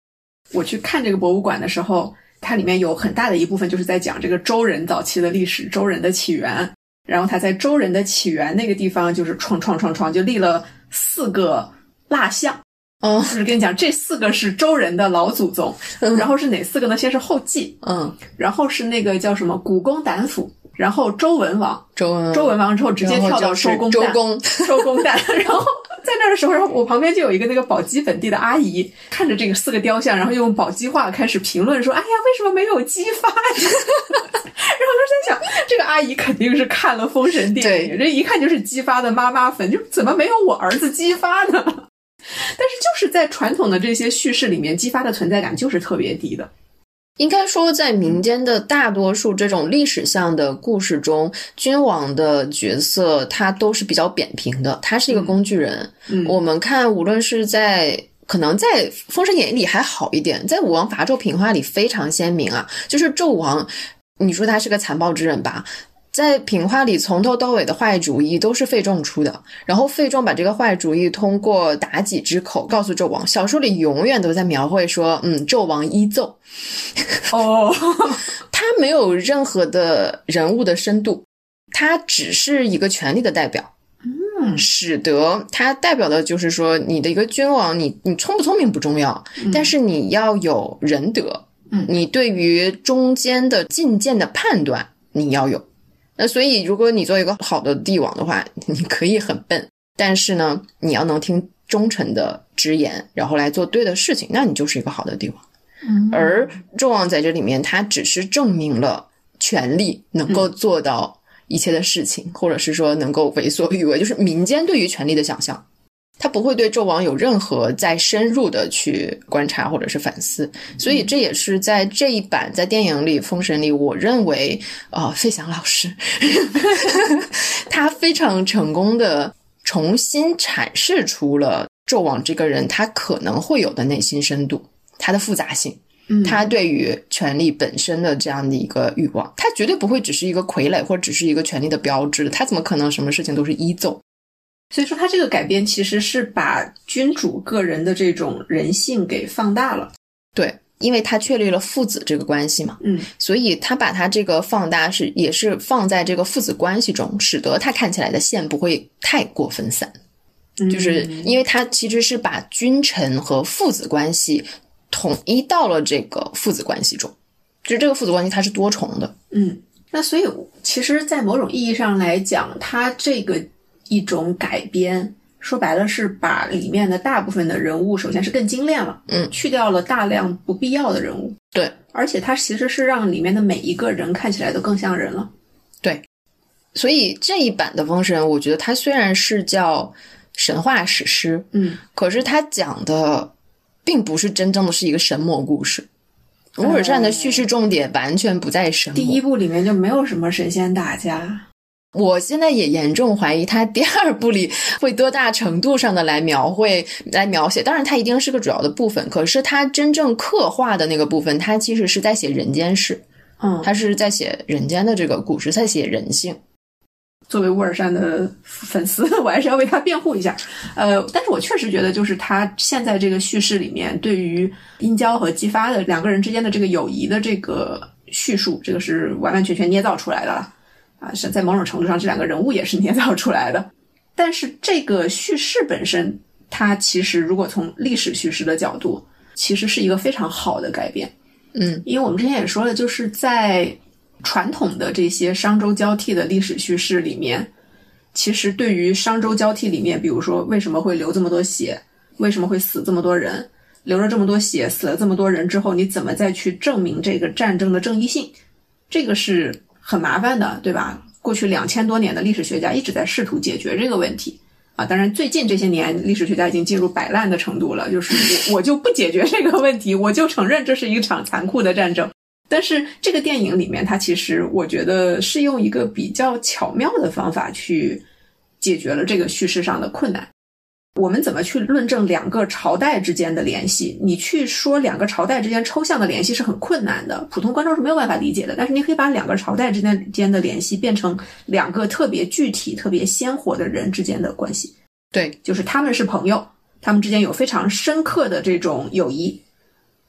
我去看这个博物馆的时候，它里面有很大的一部分就是在讲这个周人早期的历史，周人的起源。然后他在周人的起源那个地方就是创创创创就立了四个蜡像， 嗯， 就是跟你讲这四个是周人的老祖宗， 嗯、 然后是哪四个呢？先是后稷， 嗯， 然后是那个叫什么古公胆府，然后周文王， 周文周文王之后直接跳到周公旦， 周公周公旦，然后在那儿的时候，然后我旁边就有一个那个宝鸡本地的阿姨，看着这个四个雕像，然后用宝鸡话开始评论说：“哎呀，为什么没有姬发呀？”然后我就在想，这个阿姨肯定是看了《封神》电影，这一看就是姬发的妈妈粉，就怎么没有我儿子姬发呢？但是就是在传统的这些叙事里面，姬发的存在感就是特别低的。 应该说在民间的大多数这种历史向的故事中，君王的角色他都是比较扁平的，他是一个工具人。 嗯， 我们看无论是在可能在《封神演义》里还好一点，在武王伐纣平话里非常鲜明啊，就是纣王你说他是个残暴之人吧，在平话里从头到尾的坏主意都是费仲出的，然后费仲把这个坏主意通过妲己之口告诉纣王，小说里永远都在描绘说嗯，纣王依奏哦， 他没有任何的人物的深度，他只是一个权力的代表， 嗯， 使得他代表的就是说你的一个君王，你你聪不聪明不重要， 嗯，但是你要有仁德， 嗯， 你对于中间的进谏的判断你要有。那所以如果你做一个好的帝王的话，你可以很笨，但是呢你要能听忠臣的直言，然后来做对的事情，那你就是一个好的帝王。 嗯， 而纣王在这里面他只是证明了权力能够做到一切的事情，嗯，或者是说能够为所欲为，就是民间对于权力的想象，他不会对纣王有任何再深入的去观察或者是反思。所以这也是在这一版在电影里《封神》里，我认为呃，费翔老师他非常成功的重新阐释出了纣王这个人他可能会有的内心深度，他的复杂性， 嗯， 他对于权力本身的这样的一个欲望，他绝对不会只是一个傀儡或者只是一个权力的标志，他怎么可能什么事情都是依奏。 所以说他这个改编其实是把君主个人的这种人性给放大了。 对，因为他确立了父子这个关系嘛， 嗯， 所以他把他这个放大是也是放在这个父子关系中，使得他看起来的线不会太过分散， 嗯， 就是因为他其实是把君臣和父子关系统一到了这个父子关系中，就是这个父子关系它是多重的。 嗯，那所以其实在某种意义上来讲，它这个一种改编说白了是把里面的大部分的人物首先是更精炼了， 嗯， 去掉了大量不必要的人物， 对， 而且它其实是让里面的每一个人看起来都更像人了。 对，所以这一版的封神我觉得它虽然是叫神话史诗， 嗯， 可是它讲的并不是真正的是一个神魔故事，乌尔善的叙事重点完全不在神魔， 第一部里面就没有什么神仙打架。 我现在也严重怀疑他第二部里会多大程度上的来描绘来描写，当然它一定是个主要的部分，可是他真正刻画的那个部分他其实是在写人间事， 嗯， 他是在写人间的这个故事，在写人性。 作为乌尔善的粉丝，我还是要为他辩护一下。呃，但是我确实觉得，就是他现在这个叙事里面，对于殷郊和姬发的两个人之间的这个友谊的这个叙述，这个是完完全全捏造出来的了。啊，是在某种程度上，这两个人物也是捏造出来的。但是这个叙事本身，它其实如果从历史叙事的角度，其实是一个非常好的改变。 嗯， 因为我们之前也说了，就是在传统的这些商周交替的历史叙事里面，其实对于商周交替里面，比如说为什么会流这么多血，为什么会死这么多人，流了这么多血，死了这么多人之后，你怎么再去证明这个战争的正义性，这个是很麻烦的，对吧？过去两千多年的历史学家一直在试图解决这个问题啊。当然最近这些年历史学家已经进入摆烂的程度了，就是我我就不解决这个问题，我就承认这是一场残酷的战争。但是这个电影里面，它其实我觉得是用一个比较巧妙的方法去解决了这个叙事上的困难。我们怎么去论证两个朝代之间的联系？你去说两个朝代之间抽象的联系是很困难的，普通观众是没有办法理解的。但是你可以把两个朝代之间的联系变成两个特别具体、特别鲜活的人之间的关系。 对， 就是他们是朋友，他们之间有非常深刻的这种友谊。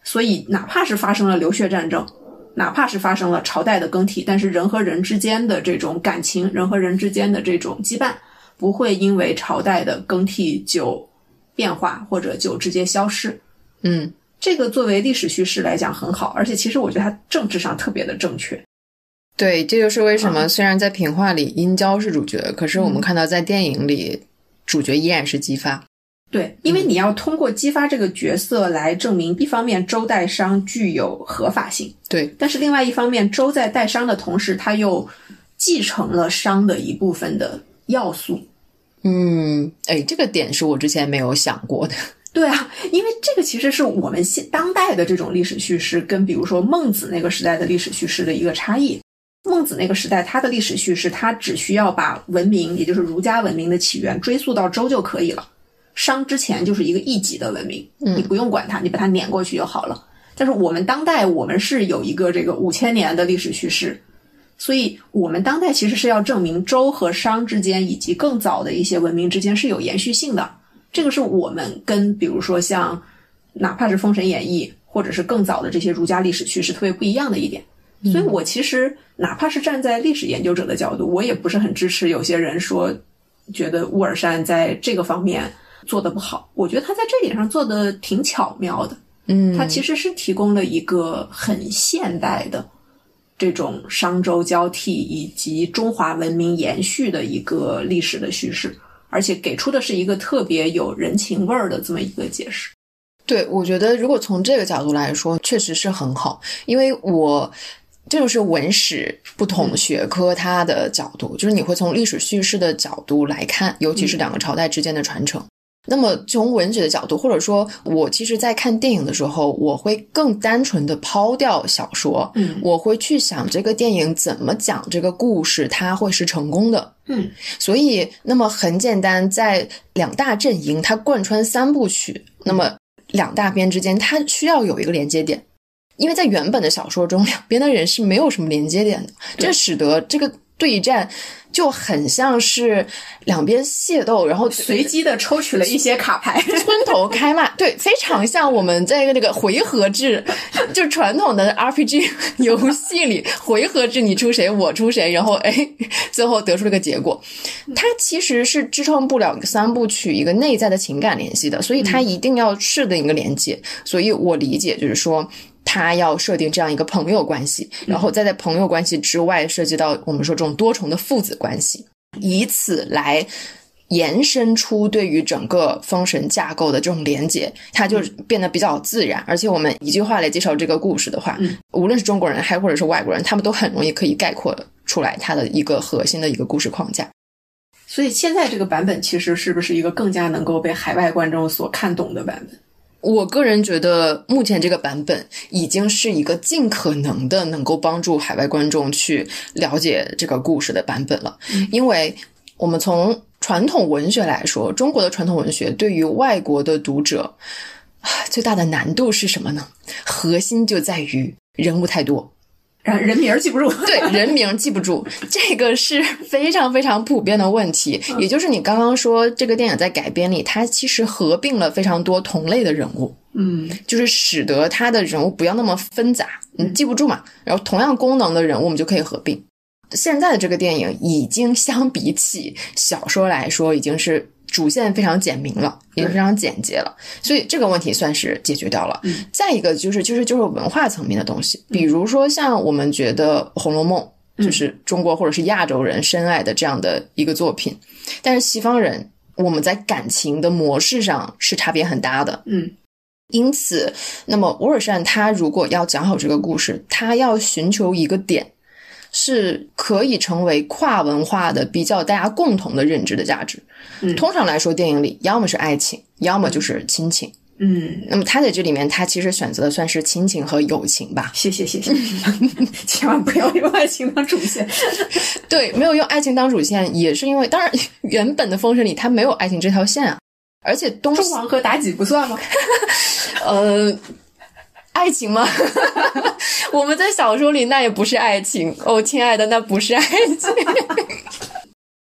所以哪怕是发生了流血战争，哪怕是发生了朝代的更替，但是人和人之间的这种感情，人和人之间的这种羁绊，不会因为朝代的更替就变化或者就直接消失。 嗯， 这个作为历史叙事来讲很好，而且其实我觉得它政治上特别的正确。 对，这就是为什么虽然在平话里殷郊是主角，可是我们看到在电影里主角依然是姬发。 对，因为你要通过姬发这个角色来证明，一方面周代商具有合法性， 对， 但是另外一方面，周在代商的同时，他又继承了商的一部分的要素。 嗯，哎，这个点是我之前没有想过的。 对啊，因为这个其实是我们现当代的这种历史叙事跟比如说孟子那个时代的历史叙事的一个差异。孟子那个时代，他的历史叙事，他只需要把文明，也就是儒家文明的起源追溯到周就可以了。商之前就是一个一级的文明，你不用管它，你把它撵过去就好了。但是我们当代，我们是有一个这个五千年的历史叙事，所以我们当代其实是要证明周和商之间以及更早的一些文明之间是有延续性的。这个是我们跟比如说像哪怕是《封神演义》或者是更早的这些儒家历史叙事特别不一样的一点。所以我其实哪怕是站在历史研究者的角度，我也不是很支持有些人说觉得乌尔善在这个方面做得不好。我觉得他在这点上做得挺巧妙的。 嗯， 他其实是提供了一个很现代的这种商周交替以及中华文明延续的一个历史的叙事，而且给出的是一个特别有人情味儿的这么一个解释。 对，我觉得如果从这个角度来说确实是很好，因为我这就是文史不同学科它的角度，就是你会从历史叙事的角度来看，尤其是两个朝代之间的传承。那么从文学的角度，或者说我其实在看电影的时候，我会更单纯的抛掉小说， 嗯， 我会去想这个电影怎么讲这个故事它会是成功的。 嗯， 所以那么很简单，在两大阵营它贯穿三部曲，那么两大边之间它需要有一个连接点，因为在原本的小说中两边的人是没有什么连接点的，这使得这个对战就很像是两边械斗，然后随机的抽取了一些卡牌， 村头开骂。对，非常像我们在那个回合制，就是传统的 R P G 游戏里回合制，你出谁我出谁，然后哎，最后得出了个结果。它其实是支撑不了三部曲一个内在的情感联系的，所以它一定要设定一个连接。所以我理解就是说他要设定这样一个朋友关系，然后再在朋友关系之外涉及到我们说这种多重的父子关系，以此来延伸出对于整个封神架构的这种连结，它就变得比较自然。而且我们一句话来介绍这个故事的话， 嗯， 无论是中国人还或者是外国人，他们都很容易可以概括出来它的一个核心的一个故事框架。 所以现在这个版本其实是不是一个更加能够被海外观众所看懂的版本？ 我个人觉得目前这个版本已经是一个尽可能的能够帮助海外观众去了解这个故事的版本了。 嗯， 因为我们从传统文学来说，中国的传统文学对于外国的读者最大的难度是什么呢？核心就在于人物太多， 人名记不住。 对，人名记不住，这个是非常非常普遍的问题。也就是你刚刚说这个电影在改编里，它其实合并了非常多同类的人物， 嗯， 就是使得它的人物不要那么纷杂，你记不住嘛，然后同样功能的人物我们就可以合并。现在的这个电影已经相比起小说来说，已经是主线非常简明了，也非常简洁了，所以这个问题算是解决掉了。 嗯， 再一个就是就是就是文化层面的东西，比如说像我们觉得《红楼梦》就是中国或者是亚洲人深爱的这样的一个作品，但是西方人我们在感情的模式上是差别很大的。 嗯， 因此那么乌尔善他如果要讲好这个故事，他要寻求一个点是可以成为跨文化的比较大家共同的认知的价值。 嗯， 通常来说电影里要么是爱情，要么就是亲情。 嗯， 那么他在这里面他其实选择的算是亲情和友情吧。 谢谢谢谢千万不要用爱情当主线。 对，没有用爱情当主线也是因为当然原本的封神里他没有爱情这条线啊，而且东西纣王和妲己不算吗？ 呃爱情吗？我们在小说里那也不是爱情哦，亲爱的，那不是爱情。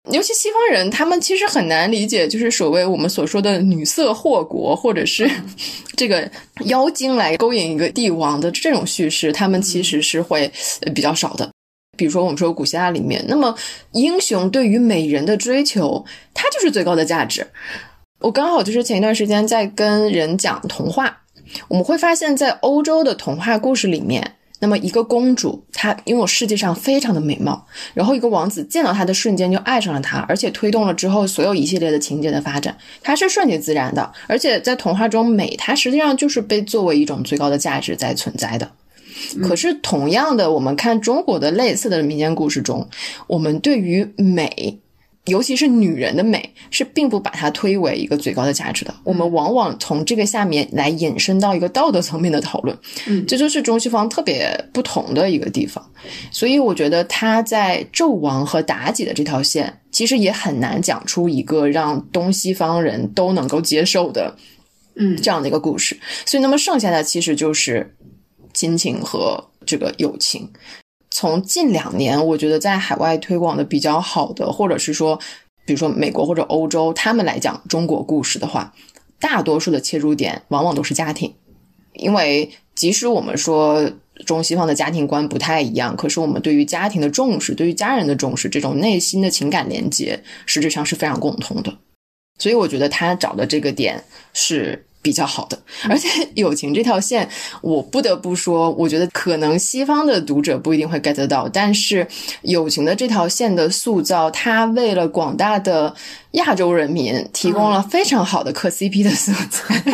尤其西方人，他们其实很难理解，就是所谓我们所说的女色祸国，或者是这个妖精来勾引一个帝王的这种叙事，他们其实是会比较少的。比如说我们说古希腊里面，那么英雄对于美人的追求，它就是最高的价值。我刚好就是前一段时间在跟人讲童话，我们会发现在欧洲的童话故事里面，那么一个公主她拥有世界上非常的美貌，然后一个王子见到她的瞬间就爱上了她，而且推动了之后所有一系列的情节的发展，它是顺其自然的。而且在童话中，美它实际上就是被作为一种最高的价值在存在的。可是同样的，我们看中国的类似的民间故事中，我们对于美，尤其是女人的美，是并不把它推为一个最高的价值的。我们往往从这个下面来引申到一个道德层面的讨论，嗯，这就是中西方特别不同的一个地方。所以我觉得他在纣王和妲己的这条线，其实也很难讲出一个让东西方人都能够接受的，嗯，这样的一个故事。所以那么剩下的其实就是亲情和这个友情。从近两年我觉得在海外推广的比较好的，或者是说比如说美国或者欧洲他们来讲中国故事的话，大多数的切入点往往都是家庭。因为即使我们说中西方的家庭观不太一样，可是我们对于家庭的重视，对于家人的重视，这种内心的情感连接实质上是非常共同的。所以我觉得他找的这个点是比较好的。而且友情这条线，我不得不说，我觉得可能西方的读者不一定会 get 到，但是友情的这条线的塑造，它为了广大的亚洲人民提供了非常好的磕 C P 的素材。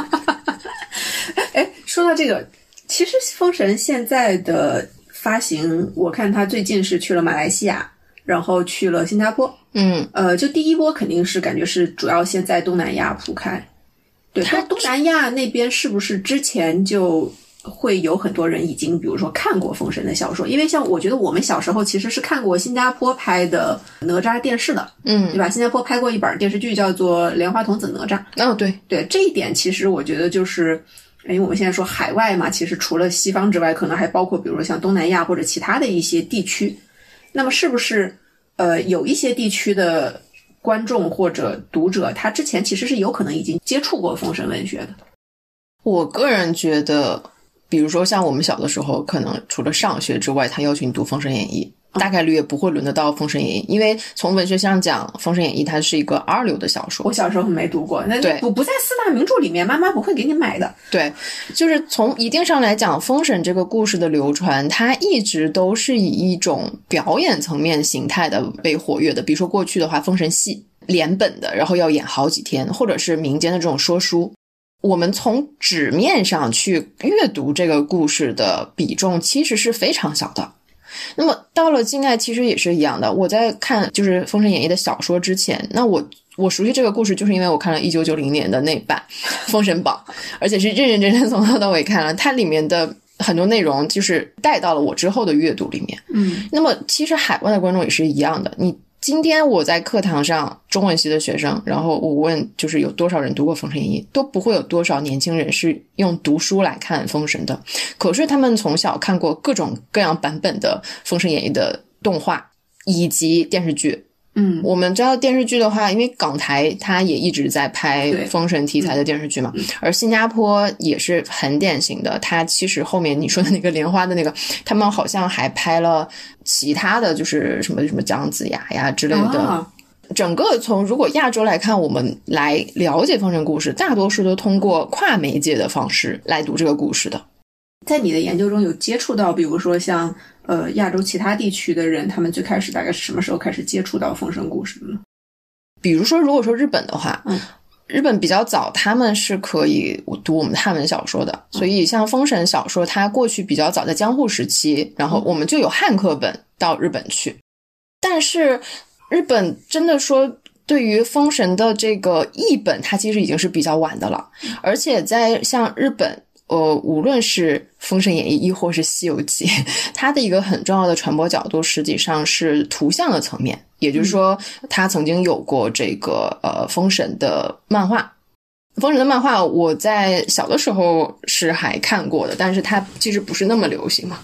哎，说到这个，其实封神现在的发行，我看他最近是去了马来西亚，然后去了新加坡。 嗯， 呃，就第一波肯定是感觉是主要先在东南亚铺开。对，但东南亚那边是不是之前就会有很多人已经比如说看过封神的小说？因为像我觉得我们小时候其实是看过新加坡拍的哪吒电视的，嗯，对吧？新加坡拍过一本电视剧叫做《莲花童子哪吒》。 哦，对对，这一点其实我觉得就是因为我们现在说海外嘛，其实除了西方之外，可能还包括比如说像东南亚或者其他的一些地区。那么是不是呃有一些地区的观众或者读者，他之前其实是有可能已经接触过封神文学的？ 我个人觉得，比如说像我们小的时候，可能除了上学之外，他要求你读《封神演义》，大概率也不会轮得到《封神演义》，因为从文学上讲，《封神演义》它是一个二流的小说。 我小时候没读过，那对， 不不在四大名著里面，妈妈不会给你买的。 对，就是从一定上来讲，封神这个故事的流传，它一直都是以一种表演层面形态的被活跃的。比如说过去的话，封神戏连本的，然后要演好几天，或者是民间的这种说书。我们从纸面上去阅读这个故事的比重其实是非常小的。那么到了近代其实也是一样的，我在看就是《封神演义》的小说之前，那我我熟悉这个故事就是因为我看了一九九零年的那版《封神榜》，而且是认认真真从头到尾看了，它里面的很多内容就是带到了我之后的阅读里面。嗯，那么其实海外的观众也是一样的，你今天我在课堂上中文系的学生，然后我问就是有多少人读过《封神演义》，都不会有多少年轻人是用读书来看封神的。可是他们从小看过各种各样版本的《封神演义》的动画以及电视剧。嗯，我们知道电视剧的话，因为港台它也一直在拍封神题材的电视剧嘛，而新加坡也是很典型的，它其实后面你说的那个莲花的那个，他们好像还拍了其他的就是什么什么姜子牙呀之类的。啊，整个从如果亚洲来看，我们来了解封神故事，大多数都通过跨媒介的方式来读这个故事的。 在你的研究中有接触到比如说像呃亚洲其他地区的人，他们最开始大概是什么时候开始接触到封神故事的呢？ 比如说如果说日本的话，嗯，日本比较早，他们是可以读我们的汉文小说的，所以像封神小说它过去比较早，在江户时期，然后我们就有汉课本到日本去。但是日本真的说对于封神的这个译本，它其实已经是比较晚的了。而且在像日本呃，无论是《封神演义》亦或是《西游记》，它的一个很重要的传播角度实际上是图像的层面，也就是说它曾经有过这个呃封神的漫画。封神的漫画我在小的时候是还看过的，但是它其实不是那么流行嘛。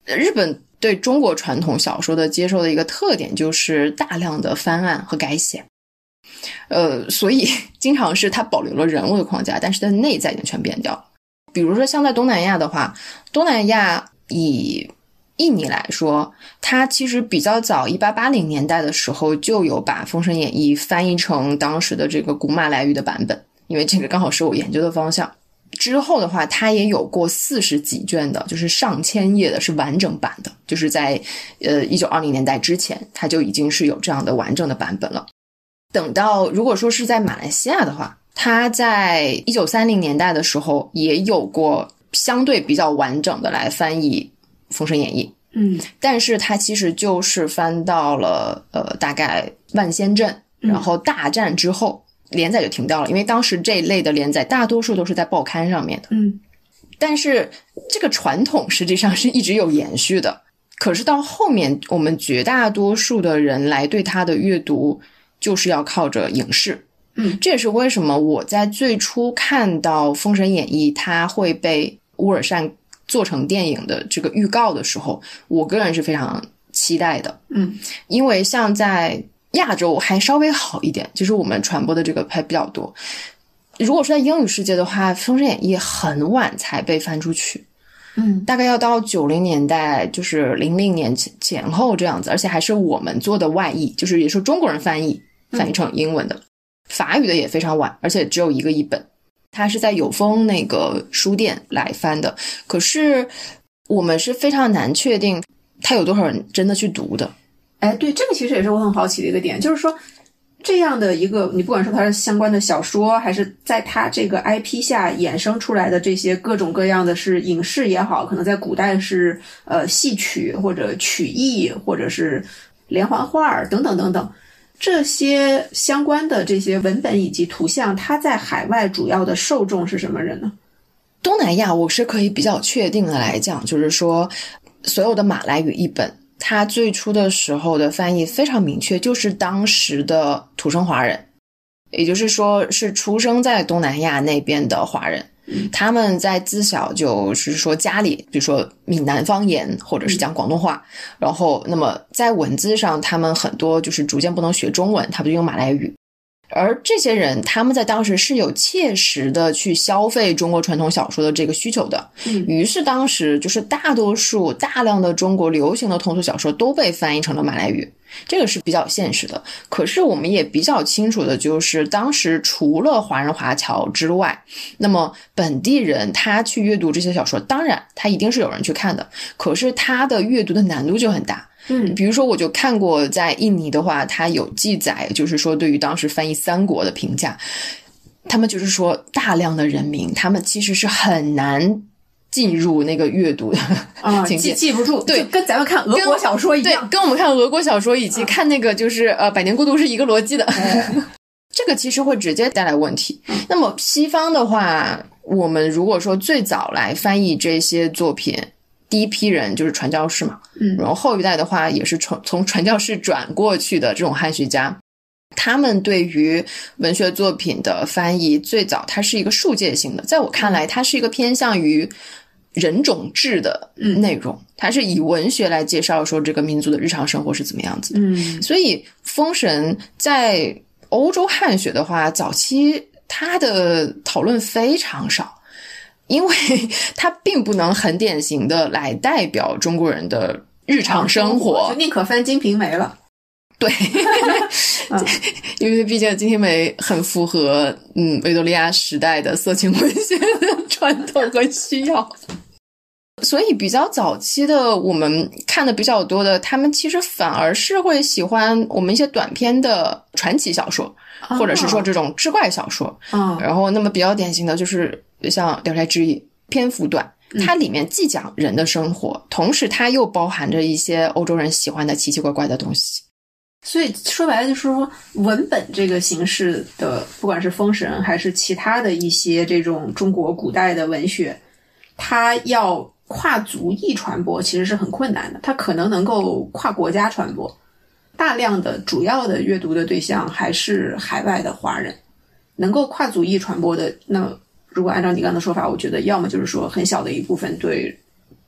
日本对中国传统小说的接受的一个特点就是大量的翻案和改写，呃，所以经常是它保留了人物的框架，但是它的内在已经全变掉了。比如说像在东南亚的话，东南亚以印尼来说，它其实比较早一八八零年代的时候就有把《封神演义》翻译成当时的这个古马来语的版本，因为这个刚好是我研究的方向。之后的话，它也有过四十几卷的，就是上千页的，是完整版的，就是在呃一九二零年代之前，它就已经是有这样的完整的版本了。等到如果说是在马来西亚的话，它在一九三零年代的时候也有过相对比较完整的来翻译《封神演义》， 嗯， 但是它其实就是翻到了呃大概万仙阵，然后大战之后。嗯，连载就停掉了，因为当时这一类的连载大多数都是在报刊上面的。 嗯， 但是这个传统实际上是一直有延续的。可是到后面，我们绝大多数的人来对它的阅读，就是要靠着影视。 嗯， 这也是为什么我在最初看到《封神演义》它会被乌尔善做成电影的这个预告的时候，我个人是非常期待的。 嗯， 因为像在亚洲还稍微好一点，就是我们传播的这个还比较多。如果说在英语世界的话，《封神演义》很晚才被翻出去， 嗯， 大概要到九零年代，就是零零年前后这样子，而且还是我们做的外译，就是也说中国人翻译翻译成英文的，嗯、法语的也非常晚，而且只有一个译本，它是在有风那个书店来翻的。可是我们是非常难确定它有多少人真的去读的。 哎，对，这个其实也是我很好奇的一个点，就是说这样的一个，你不管说它是相关的小说，还是在它这个 I P 下衍生出来的这些各种各样的是影视也好，可能在古代是呃戏曲或者曲艺或者是连环画等等等等，这些相关的这些文本以及图像，它在海外主要的受众是什么人呢？ 东南亚我是可以比较确定的来讲，就是说所有的马来语译本它最初的时候的翻译非常明确，就是当时的土生华人，也就是说是出生在东南亚那边的华人，他们在自小就是说家里比如说闽南方言或者是讲广东话，然后那么在文字上他们很多就是逐渐不能学中文，他们就用马来语。而这些人他们在当时是有切实的去消费中国传统小说的这个需求的， 嗯， 于是当时就是大多数大量的中国流行的通俗小说都被翻译成了马来语，这个是比较现实的。可是我们也比较清楚的就是当时除了华人华侨之外，那么本地人他去阅读这些小说，当然他一定是有人去看的，可是他的阅读的难度就很大。 嗯， 比如说我就看过在印尼的话，它有记载就是说对于当时翻译三国的评价，他们就是说大量的人民他们其实是很难进入那个阅读的啊，记记不住， 对， 就跟咱们看俄国小说一样， 对，跟我们看俄国小说以及看那个就是呃《百年孤独》是一个逻辑的，这个其实会直接带来问题。那么西方的话，我们如果说最早来翻译这些作品，第一批人就是传教士嘛， 嗯， 然后后一代的话也是从从传教士转过去的这种汉学家，他们对于文学作品的翻译最早它是一个术界性的，在我看来它是一个偏向于人种志的内容，它是以文学来介绍说这个民族的日常生活是怎么样子的。 嗯， 所以封神在欧洲汉学的话，早期它的讨论非常少，因为它并不能很典型的来代表中国人的日常生活， 就宁可翻《金瓶梅》了。 对，因为毕竟《金瓶梅》很符合嗯维多利亚时代的色情文学的传统和需要，所以比较早期的我们看的比较多的，他们其实反而是会喜欢我们一些短篇的传奇小说， 哦、 或者是说这种志怪小说。 哦、 然后那么比较典型的就是像《聊斋志异》，篇幅短，它里面既讲人的生活，嗯、同时它又包含着一些欧洲人喜欢的奇奇怪怪的东西。 所以说白了就是说，文本这个形式的，不管是封神还是其他的一些这种中国古代的文学，它要跨族裔传播其实是很困难的，它可能能够跨国家传播，大量的主要的阅读的对象还是海外的华人，能够跨族裔传播的，那如果按照你刚才的说法，我觉得要么就是说很小的一部分对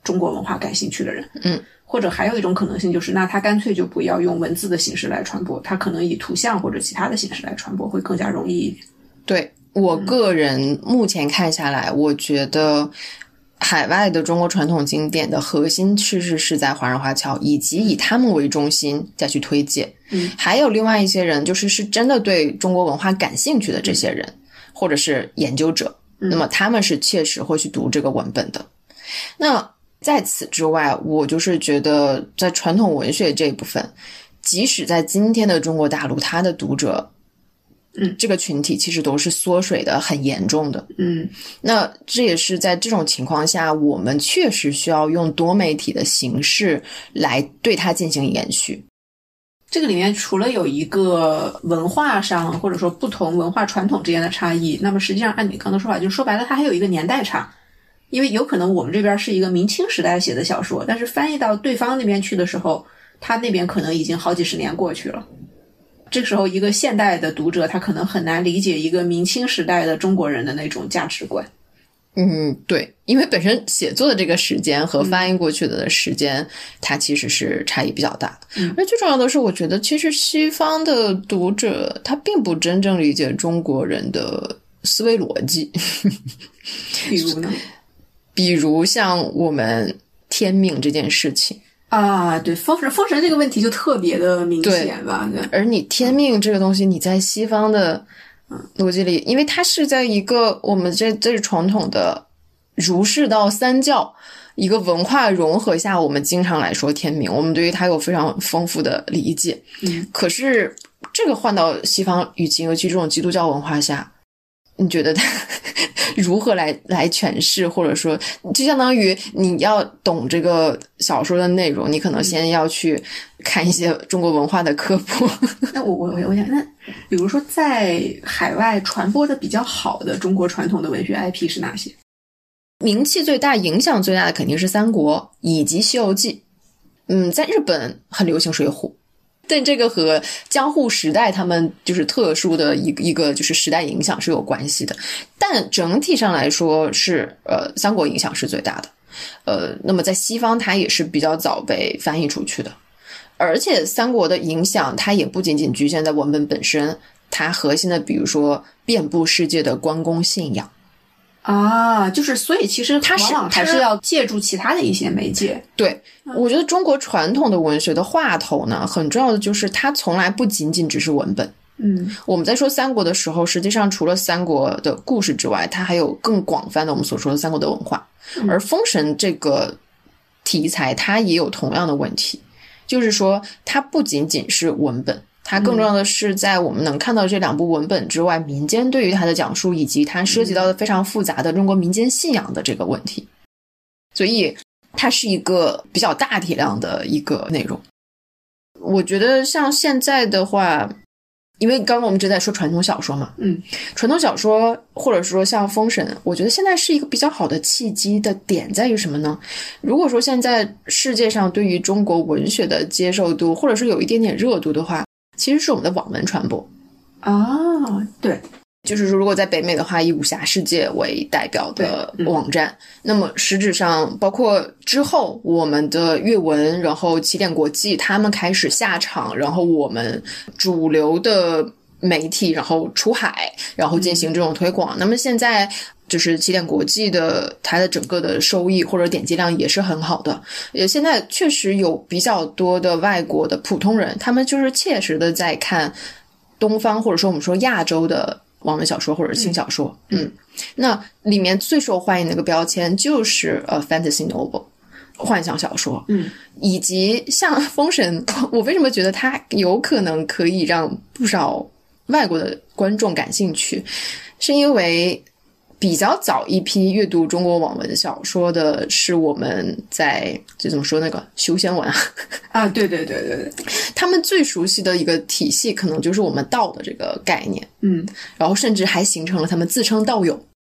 中国文化感兴趣的人。 嗯， 或者还有一种可能性就是，那他干脆就不要用文字的形式来传播，他可能以图像或者其他的形式来传播会更加容易一点。 对，我个人目前看下来，我觉得海外的中国传统经典的核心趋势是在华人华侨，以及以他们为中心再去推介。 嗯， 还有另外一些人，就是是真的对中国文化感兴趣的这些人，嗯、或者是研究者， 嗯、 那么他们是切实会去读这个文本的。那在此之外，我就是觉得在传统文学这一部分，即使在今天的中国大陆，它的读者嗯， 这个群体其实都是缩水的很严重的。 嗯， 那这也是在这种情况下，我们确实需要用多媒体的形式来对它进行延续。 这个里面除了有一个文化上或者说不同文化传统之间的差异，那么实际上按你刚才说法，就是说白了它还有一个年代差。因为有可能我们这边是一个明清时代写的小说，但是翻译到对方那边去的时候，他那边可能已经好几十年过去了。这个时候一个现代的读者他可能很难理解一个明清时代的中国人的那种价值观。 嗯，对，因为本身写作的这个时间和翻译过去的时间、嗯、它其实是差异比较大的。 嗯， 而最重要的是，我觉得其实西方的读者他并不真正理解中国人的思维逻辑。 比如呢？ 比如像我们天命这件事情啊，对，封神封神这个问题就特别的明显吧。对， 而你天命这个东西，你在西方的逻辑里，因为它是在一个我们这这是传统的儒释道三教一个文化融合下，我们经常来说天命，我们对于它有非常丰富的理解。 嗯， 可是这个换到西方语境，尤其这种基督教文化下，你觉得它如何来来诠释，或者说就相当于你要懂这个小说的内容，你可能先要去看一些中国文化的科普。 那我我我想，那比如说在海外传播的比较好的中国传统的文学 I P 是哪些？ 名气最大、影响最大的肯定是三国以及西游记。嗯，在日本很流行水浒。但这个和江户时代他们就是特殊的一个一个就是时代影响是有关系的，但整体上来说是呃三国影响是最大的。呃，那么在西方它也是比较早被翻译出去的，而且三国的影响它也不仅仅局限在文本本身，它核心的比如说遍布世界的关公信仰。 啊，就是所以其实它是往往还是要借助其他的一些媒介。 对，我觉得中国传统的文学的话头呢，很重要的就是它从来不仅仅只是文本。 嗯， 我们在说三国的时候，实际上除了三国的故事之外，它还有更广泛的我们所说的三国的文化。 嗯、 而封神这个题材，它也有同样的问题，就是说它不仅仅是文本。它更重要的是在我们能看到这两部文本之外，民间对于它的讲述，以及它涉及到的非常复杂的中国民间信仰的这个问题，所以它是一个比较大体量的一个内容。我觉得像现在的话，因为刚刚我们一直在说传统小说嘛， 嗯， 传统小说或者说像封神，我觉得现在是一个比较好的契机的点在于什么呢？如果说现在世界上对于中国文学的接受度，或者是有一点点热度的话，其实是我们的网文传播啊，对， 就是说如果在北美的话，以武侠世界为代表的网站、嗯、那么实质上包括之后我们的阅文，然后起点国际他们开始下场，然后我们主流的媒体然后出海，然后进行这种推广、嗯、那么现在就是起点国际的它的整个的收益或者点击量也是很好的，也现在确实有比较多的外国的普通人，他们就是切实的在看东方或者说我们说亚洲的网文小说或者轻小说。 嗯, 嗯，那里面最受欢迎的一个标签就是呃 fantasy novel 幻想小说。 嗯， 以及像封神，我为什么觉得它有可能可以让不少外国的观众感兴趣，是因为比较早一批阅读中国网文小说的是我们在就怎么说那个修仙文啊啊，对对对对对， 他们最熟悉的一个体系可能就是我们道的这个概念， 嗯， 然后甚至还形成了他们自称道友。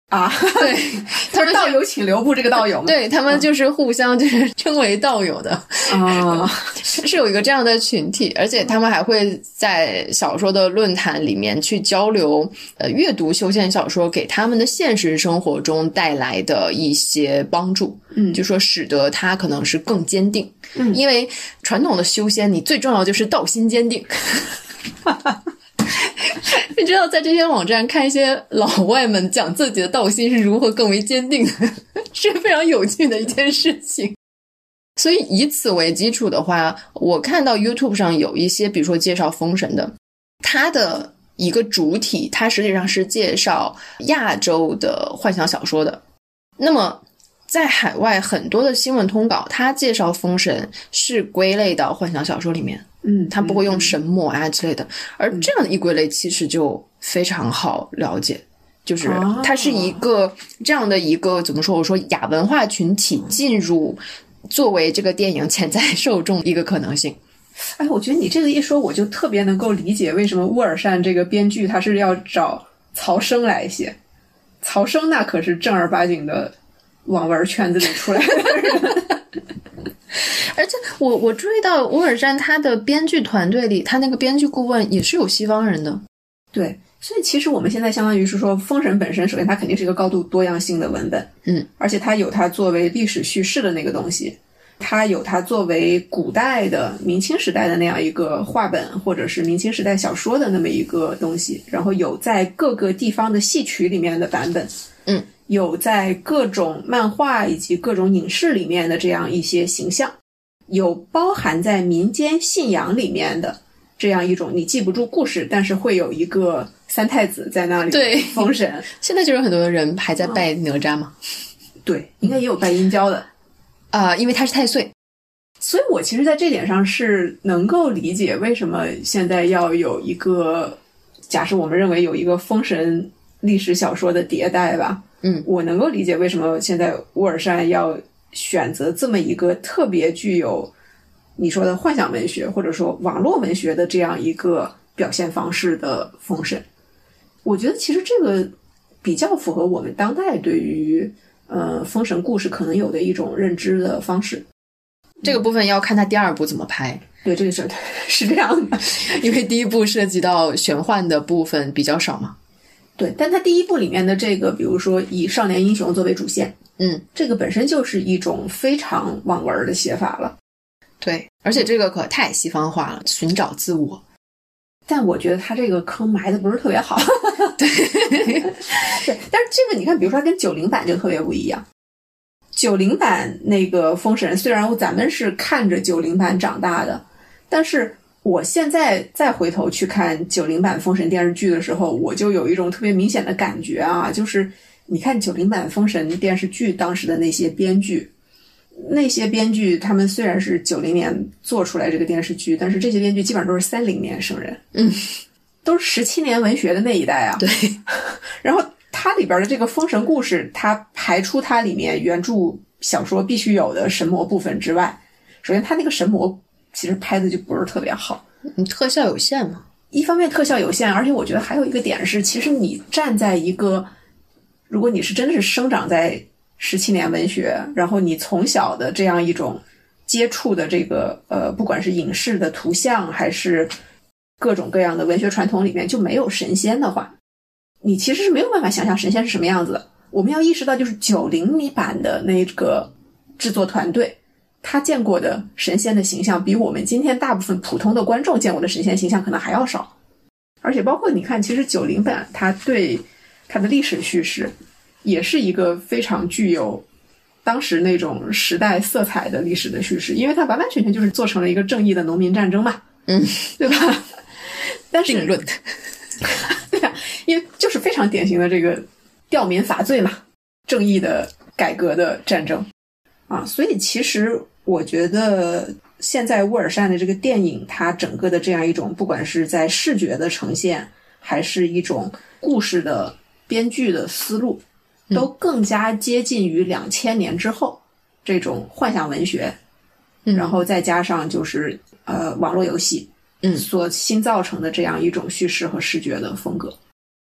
啊， 对， 他们道友请留步这个道友吗？ 对，他们就是互相就是称为道友的啊， 是有一个这样的群体，而且他们还会在小说的论坛里面去交流，呃，阅读修仙小说给他们的现实生活中带来的一些帮助， 嗯， 就说使得他可能是更坚定， 嗯， 因为传统的修仙，你最重要就是道心坚定。你知道在这些网站看一些老外们讲自己的道心是如何更为坚定的，是非常有趣的一件事情。所以以此为基础的话，我看到 YouTube 上有一些比如说介绍封神的，它的一个主体它实际上是介绍亚洲的幻想小说的。那么在海外很多的新闻通稿，它介绍封神是归类到幻想小说里面， 嗯， 它不会用神魔啊之类的，而这样的一归类其实就非常好了解，就是它是一个这样的一个怎么说，我说亚文化群体进入作为这个电影潜在受众一个可能性。 哎，我觉得你这个一说，我就特别能够理解为什么乌尔善这个编剧他是要找曹生来写。曹生那可是正儿八经的网文圈子里出来的人。 而且我我注意到乌尔善他的编剧团队里，他那个编剧顾问也是有西方人的。 对，所以其实我们现在相当于是说，封神本身首先它肯定是一个高度多样性的文本， 嗯， 而且它有它作为历史叙事的那个东西，它有它作为古代的明清时代的那样一个话本或者是明清时代小说的那么一个东西，然后有在各个地方的戏曲里面的版本， 嗯， 有在各种漫画以及各种影视里面的这样一些形象，有包含在民间信仰里面的这样一种你记不住故事，但是会有一个三太子在那里对封神。 现在就有很多人还在拜哪吒吗？ 对，应该也有拜阴交的啊、呃，因为他是太岁。 所以我其实在这点上是能够理解为什么现在要有一个，假设我们认为有一个封神历史小说的迭代吧， 嗯， 我能够理解为什么现在乌尔善要选择这么一个特别具有你说的幻想文学或者说网络文学的这样一个表现方式的封神。我觉得其实这个比较符合我们当代对于呃封神故事可能有的一种认知的方式。 这个部分要看他第二部怎么拍。 对，这个是是这样的， 因为第一部涉及到玄幻的部分比较少嘛。 对，但他第一部里面的这个，比如说以少年英雄作为主线， 嗯， 这个本身就是一种非常网文的写法了。 对，而且这个可太西方化了，寻找自我。 但我觉得他这个坑埋的不是特别好。 对对，但是这个你看，比如说它跟九零版就特别不一样。九零版那个封神，虽然咱们是看着九零版长大的，但是我现在再回头去看九零版封神电视剧的时候，我就有一种特别明显的感觉啊，就是你看九零版封神电视剧当时的那些编剧，那些编剧他们虽然是九零年做出来这个电视剧，但是这些编剧基本上都是三零年生人， 嗯， 都是十七年文学的那一代啊。 对， 然后它里边的这个封神故事，它排除它里面原著小说必须有的神魔部分之外，首先它那个神魔其实拍的就不是特别好， 你特效有限嘛。 一方面特效有限，而且我觉得还有一个点是，其实你站在一个，如果你是真的是生长在十七年文学，然后你从小的这样一种接触的这个呃，不管是影视的图像还是各种各样的文学传统里面就没有神仙的话，你其实是没有办法想象神仙是什么样子的。我们要意识到，就是九零版的那个制作团队，他见过的神仙的形象比我们今天大部分普通的观众见过的神仙形象可能还要少。而且包括你看，其实九零版它对它的历史叙事也是一个非常具有当时那种时代色彩的历史的叙事，因为它完完全全就是做成了一个正义的农民战争嘛， 嗯， 对吧？但是定论对啊，因为就是非常典型的这个吊民伐罪嘛，正义的改革的战争啊，所以其实我觉得现在乌尔善的这个电影，它整个的这样一种不管是在视觉的呈现还是一种故事的编剧的思路，都更加接近于两千年之后这种幻想文学， 嗯， 然后再加上就是呃网络游戏， 嗯， 所新造成的这样一种叙事和视觉的风格。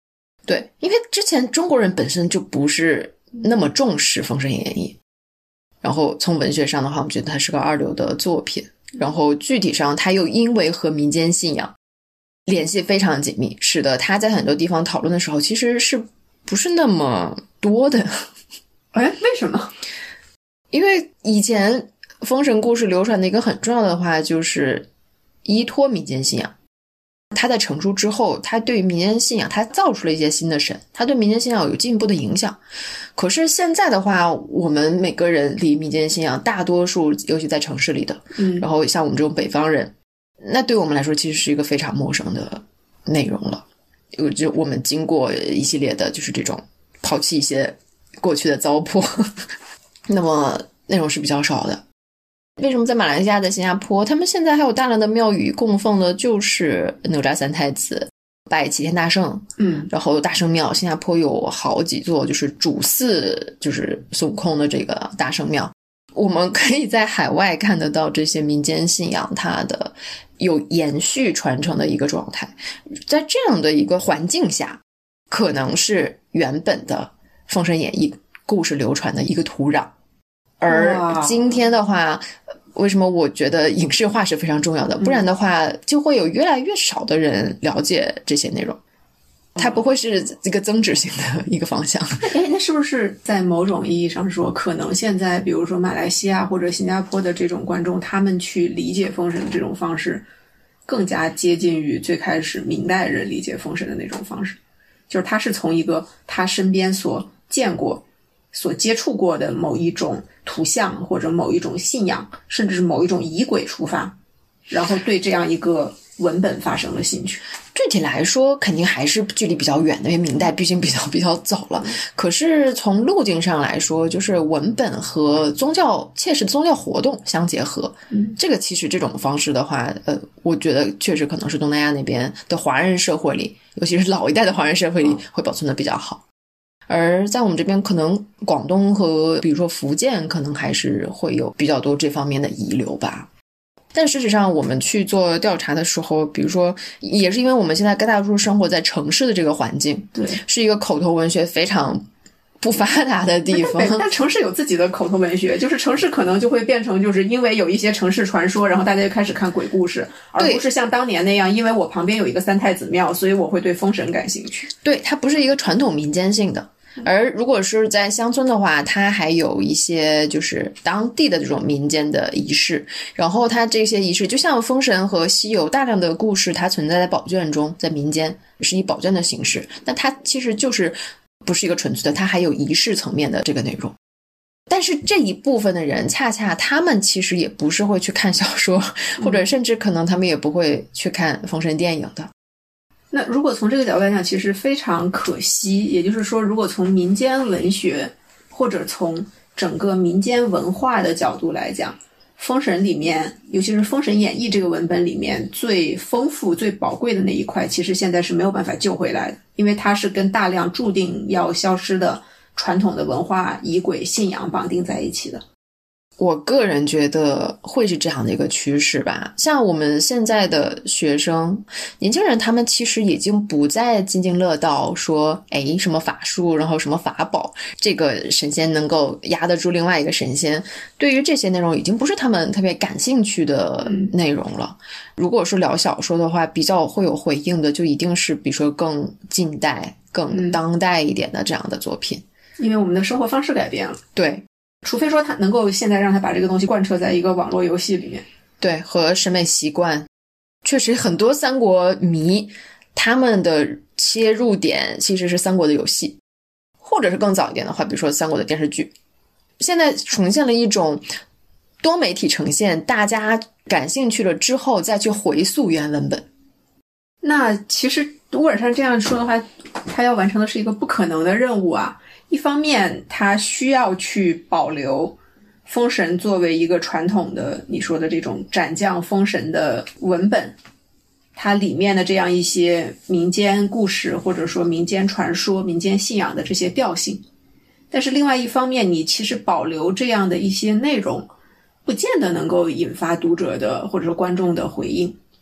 对，因为之前中国人本身就不是那么重视《封神演义》，然后从文学上的话，我们觉得它是个二流的作品，然后具体上它又因为和民间信仰联系非常紧密，使得它在很多地方讨论的时候其实是不是那么多的。 哎，为什么？ 因为以前封神故事流传的一个很重要的话就是依托民间信仰，他在成书之后，他对民间信仰他造出了一些新的神，他对民间信仰有进一步的影响。可是现在的话，我们每个人离民间信仰大多数尤其在城市里的， 嗯， 然后像我们这种北方人，那对我们来说其实是一个非常陌生的内容了。就我们经过一系列的就是这种抛弃一些过去的糟粕那么内容是比较少的。为什么在马来西亚、在新加坡，他们现在还有大量的庙宇供奉的就是哪吒三太子，拜齐天大圣， 嗯， 然后大圣庙，新加坡有好几座就是主祀就是孙悟空的这个大圣庙。我们可以在海外看得到这些民间信仰它的有延续传承的一个状态，在这样的一个环境下，可能是原本的《封神演义》故事流传的一个土壤。而今天的话，为什么我觉得影视化是非常重要的？不然的话，就会有越来越少的人了解这些内容，它不会是这个增值性的一个方向。 哎，那是不是在某种意义上说，可能现在比如说马来西亚或者新加坡的这种观众，他们去理解封神的这种方式，更加接近于最开始明代人理解封神的那种方式，就是他是从一个他身边所见过、所接触过的某一种图像或者某一种信仰，甚至是某一种仪轨出发，然后对这样一个文本发生了兴趣。 具体来说肯定还是距离比较远的，因为明代毕竟比较比较早了。可是从路径上来说，就是文本和宗教切实宗教活动相结合， 嗯， 这个其实这种方式的话，呃，我觉得确实可能是东南亚那边的华人社会里，尤其是老一代的华人社会里会保存的比较好。而在我们这边可能广东和比如说福建可能还是会有比较多这方面的遗留吧。但事实上我们去做调查的时候，比如说也是因为我们现在大多数生活在城市的这个环境， 对， 是一个口头文学非常不发达的地方。 但城市有自己的口头文学，就是城市可能就会变成就是因为有一些城市传说，然后大家就开始看鬼故事，而不是像当年那样因为我旁边有一个三太子庙，所以我会对封神感兴趣。 对，它不是一个传统民间性的。而如果是在乡村的话，它还有一些就是当地的这种民间的仪式，然后它这些仪式就像封神和西游大量的故事，它存在在宝卷中，在民间是以宝卷的形式，但它其实就是不是一个纯粹的，它还有仪式层面的这个内容。但是这一部分的人恰恰他们其实也不是会去看小说，或者甚至可能他们也不会去看封神电影的。 那如果从这个角度来讲，其实非常可惜。也就是说，如果从民间文学或者从整个民间文化的角度来讲，封神里面，尤其是封神演义这个文本里面最丰富最宝贵的那一块，其实现在是没有办法救回来的，因为它是跟大量注定要消失的传统的文化仪轨信仰绑定在一起的。 我个人觉得会是这样的一个趋势吧。像我们现在的学生年轻人，他们其实已经不再津津乐道说诶什么法术然后什么法宝，这个神仙能够压得住另外一个神仙，对于这些内容已经不是他们特别感兴趣的内容了。如果说聊小说的话，比较会有回应的就一定是比如说更近代更当代一点的这样的作品， 因为我们的生活方式改变了。 对， 除非说他能够现在让他把这个东西贯彻在一个网络游戏里面。 对，和审美习惯确实很多三国迷他们的切入点其实是三国的游戏，或者是更早一点的话比如说三国的电视剧，现在呈现了一种多媒体呈现，大家感兴趣了之后再去回溯原文本。 那其实乌尔善这样说的话，他要完成的是一个不可能的任务啊。一方面他需要去保留封神作为一个传统的你说的这种斩将封神的文本，它里面的这样一些民间故事或者说民间传说民间信仰的这些调性，但是另外一方面你其实保留这样的一些内容不见得能够引发读者的或者说观众的回应。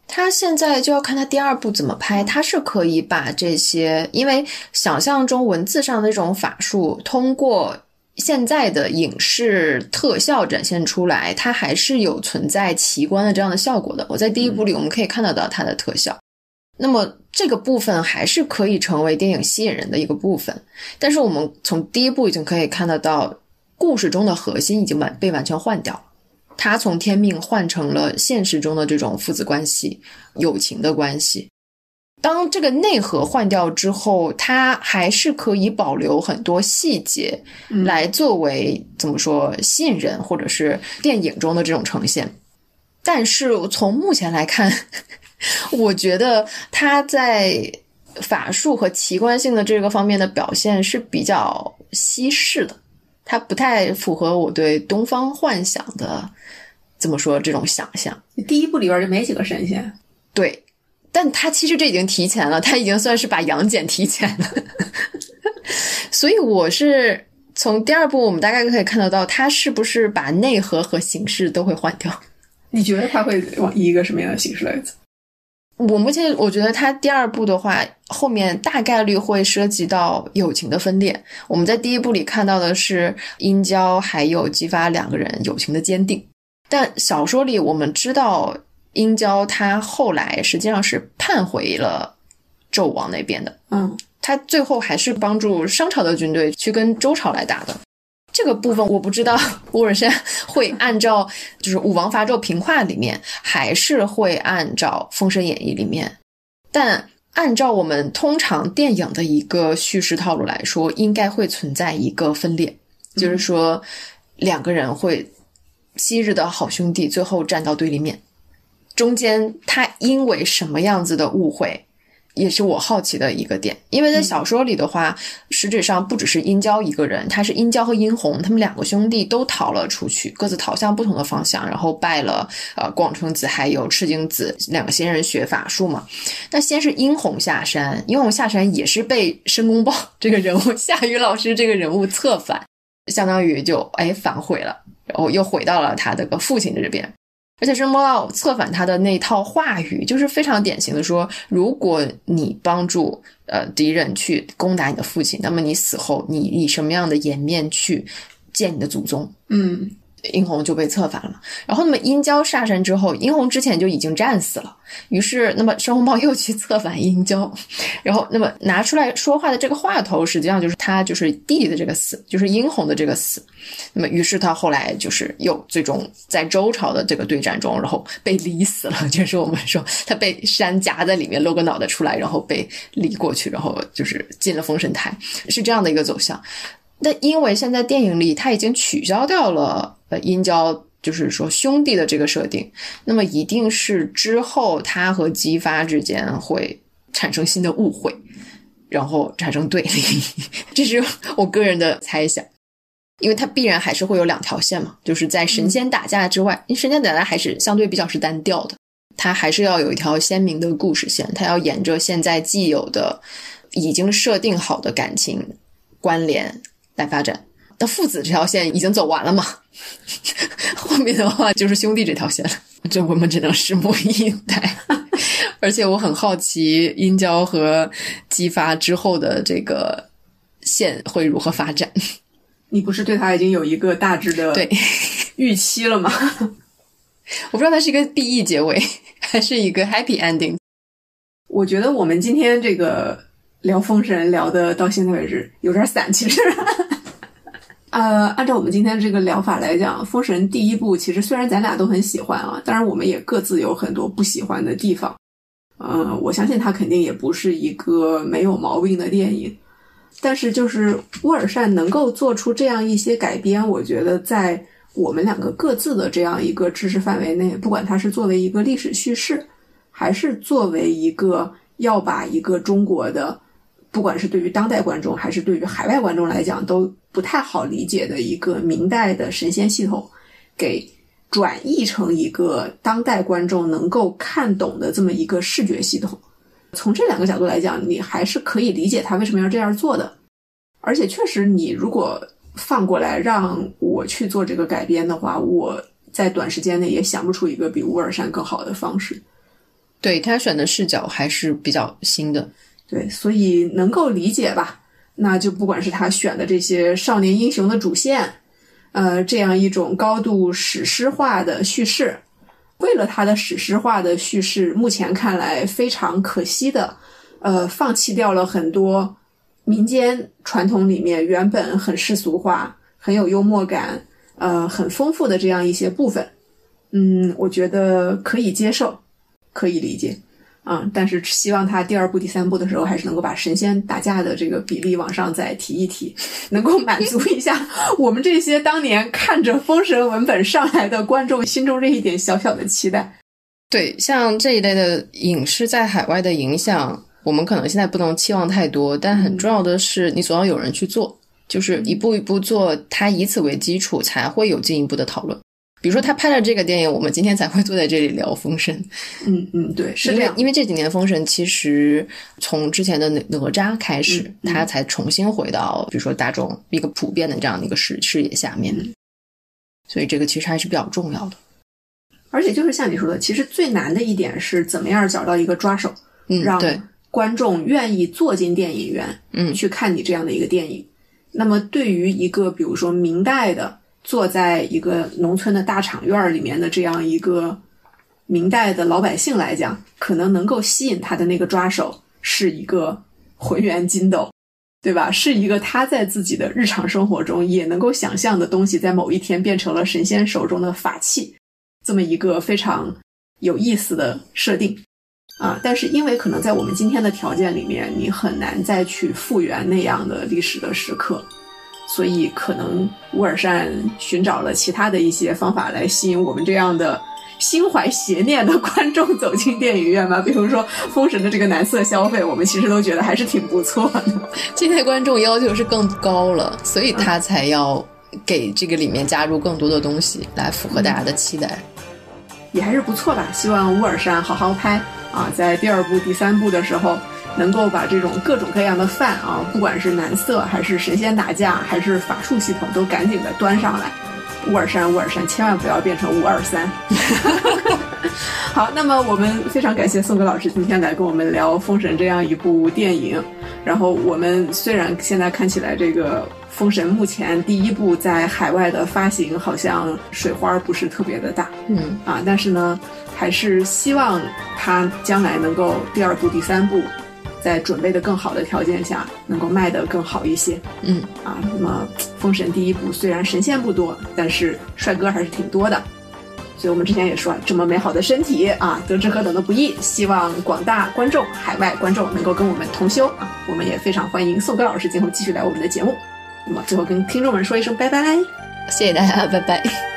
他现在就要看他第二部怎么拍，他是可以把这些，因为想象中文字上的那种法术通过现在的影视特效展现出来，它还是有存在奇观的这样的效果的。我在第一部里我们可以看得到它的特效，嗯，那么这个部分还是可以成为电影吸引人的一个部分。但是我们从第一部已经可以看得到，故事中的核心已经完被完全换掉了。他从天命换成了现实中的这种父子关系、友情的关系。当这个内核换掉之后，他还是可以保留很多细节来作为、嗯、怎么说吸引人，或者是电影中的这种呈现。但是从目前来看，我觉得他在法术和奇观性的这个方面的表现是比较西式的，它不太符合我对东方幻想的怎么说这种想象。 第一部里边就没几个神仙， 对，但他其实这已经提前了，他已经算是把杨戬提前了。所以我是从第二部我们大概可以看得到，他是不是把内核和形式都会换掉。 你觉得他会往以一个什么样的形式来走？ 我目前我觉得他第二部的话，后面大概率会涉及到友情的分裂。我们在第一部里看到的是殷郊还有姬发两个人友情的坚定，但小说里我们知道殷郊他后来实际上是叛回了纣王那边的， 嗯， 他最后还是帮助商朝的军队去跟周朝来打的。这个部分我不知道乌尔善会按照就是武王伐纣平话里面，还是会按照封神演义里面。但按照我们通常电影的一个叙事套路来说，应该会存在一个分裂，嗯，就是说两个人会昔日的好兄弟最后站到对立面，中间他因为什么样子的误会也是我好奇的一个点。因为在小说里的话，嗯，实质上不只是殷郊一个人，他是殷郊和殷红他们两个兄弟都逃了出去，各自逃向不同的方向，然后拜了呃广成子还有赤精子两个仙人学法术嘛。那先是殷红下山，殷红下山也是被申公豹这个人物夏雨老师这个人物策反，相当于就哎反悔了，然后又回到了他的个父亲这边。而且申公豹策反他的那套话语就是非常典型的说，如果你帮助呃敌人去攻打你的父亲，那么你死后你以什么样的颜面去见你的祖宗。 嗯， 殷红就被策反了。然后那么殷郊下山之后，殷红之前就已经战死了，于是那么申公豹又去策反殷郊，然后那么拿出来说话的这个话头实际上就是他就是弟弟的这个死，就是殷红的这个死。那么于是他后来就是又最终在周朝的这个对战中，然后被离死了，就是我们说他被山夹在里面露个脑袋出来，然后被离过去，然后就是进了封神台，是这样的一个走向。但因为现在电影里他已经取消掉了呃殷郊就是说兄弟的这个设定，那么一定是之后他和姬发之间会产生新的误会，然后产生对立，这是我个人的猜想。因为他必然还是会有两条线嘛，就是在神仙打架之外，因为神仙打架还是相对比较是单调的，他还是要有一条鲜明的故事线，他要沿着现在既有的已经设定好的感情关联来发展。那父子这条线已经走完了嘛，后面的话就是兄弟这条线了，这我们只能拭目以待。而且我很好奇殷郊和姬发之后的这个线会如何发展。 你不是对他已经有一个大致的对预期了吗？ 我不知道它是一个 B E 结尾还是一个 happy ending。 我觉得我们今天这个聊封神聊的到现在为止有点散，其实呃，按照我们今天这个聊法来讲，封神第一部其实虽然咱俩都很喜欢啊，当然我们也各自有很多不喜欢的地方。呃，我相信它肯定也不是一个没有毛病的电影，但是就是乌尔善能够做出这样一些改编，我觉得在我们两个各自的这样一个知识范围内，不管它是作为一个历史叙事，还是作为一个要把一个中国的，不管是对于当代观众还是对于海外观众来讲都不太好理解的一个明代的神仙系统，给转译成一个当代观众能够看懂的这么一个视觉系统。从这两个角度来讲，你还是可以理解他为什么要这样做的。而且确实你如果放过来让我去做这个改编的话，我在短时间内也想不出一个比乌尔善更好的方式。 对，他选的视角还是比较新的。 对，所以能够理解吧。那就不管是他选的这些少年英雄的主线，呃，这样一种高度史诗化的叙事，为了他的史诗化的叙事，目前看来非常可惜的，呃，放弃掉了很多民间传统里面原本很世俗化、很有幽默感、呃，很丰富的这样一些部分。嗯，我觉得可以接受，可以理解。嗯，但是希望他第二部第三部的时候还是能够把神仙打架的这个比例往上再提一提，能够满足一下我们这些当年看着封神文本上来的观众心中这一点小小的期待。 对，像这一类的影视在海外的影响，我们可能现在不能期望太多，但很重要的是你总要有人去做，就是一步一步做，它以此为基础才会有进一步的讨论。比如说他拍了这个电影，我们今天才会坐在这里聊封神。 嗯嗯，对，是这样。 因为因为这几年封神其实从之前的哪吒开始， 嗯嗯、 他才重新回到比如说大众一个普遍的这样的一个视视野下面、嗯、所以这个其实还是比较重要的。 而且就是像你说的，其实最难的一点是怎么样找到一个抓手， 嗯， 让对观众愿意坐进电影院， 嗯， 去看你这样的一个电影。那么对于一个比如说明代的坐在一个农村的大场院里面的这样一个明代的老百姓来讲，可能能够吸引他的那个抓手是一个浑元筋斗，对吧？是一个他在自己的日常生活中也能够想象的东西，在某一天变成了神仙手中的法器，这么一个非常有意思的设定啊。但是因为可能在我们今天的条件里面，你很难再去复原那样的历史的时刻，所以可能乌尔善寻找了其他的一些方法来吸引我们这样的心怀邪念的观众走进电影院吧。比如说封神的这个男色消费，我们其实都觉得还是挺不错的。 今天观众要求是更高了，所以他才要给这个里面加入更多的东西来符合大家的期待、嗯、 也还是不错吧。希望乌尔善好好拍啊，在第二部第三部的时候能够把这种各种各样的饭啊，不管是男色还是神仙打架还是法术系统，都赶紧的端上来。乌尔善乌尔善千万不要变成五二三。好，那么我们非常感谢宋哥老师今天来跟我们聊封神这样一部电影。然后我们虽然现在看起来这个封神目前第一部在海外的发行好像水花不是特别的大， 嗯啊，但是呢还是希望它将来能够第二部第三部在准备的更好的条件下能够卖得更好一些。 嗯啊，那么封神第一部虽然神仙不多，但是帅哥还是挺多的，所以我们之前也说这么美好的身体啊，得之何等的不易，希望广大观众海外观众能够跟我们同修啊。我们也非常欢迎宋哥老师今后继续来我们的节目。那么最后跟听众们说一声拜拜， 谢谢大家，拜拜。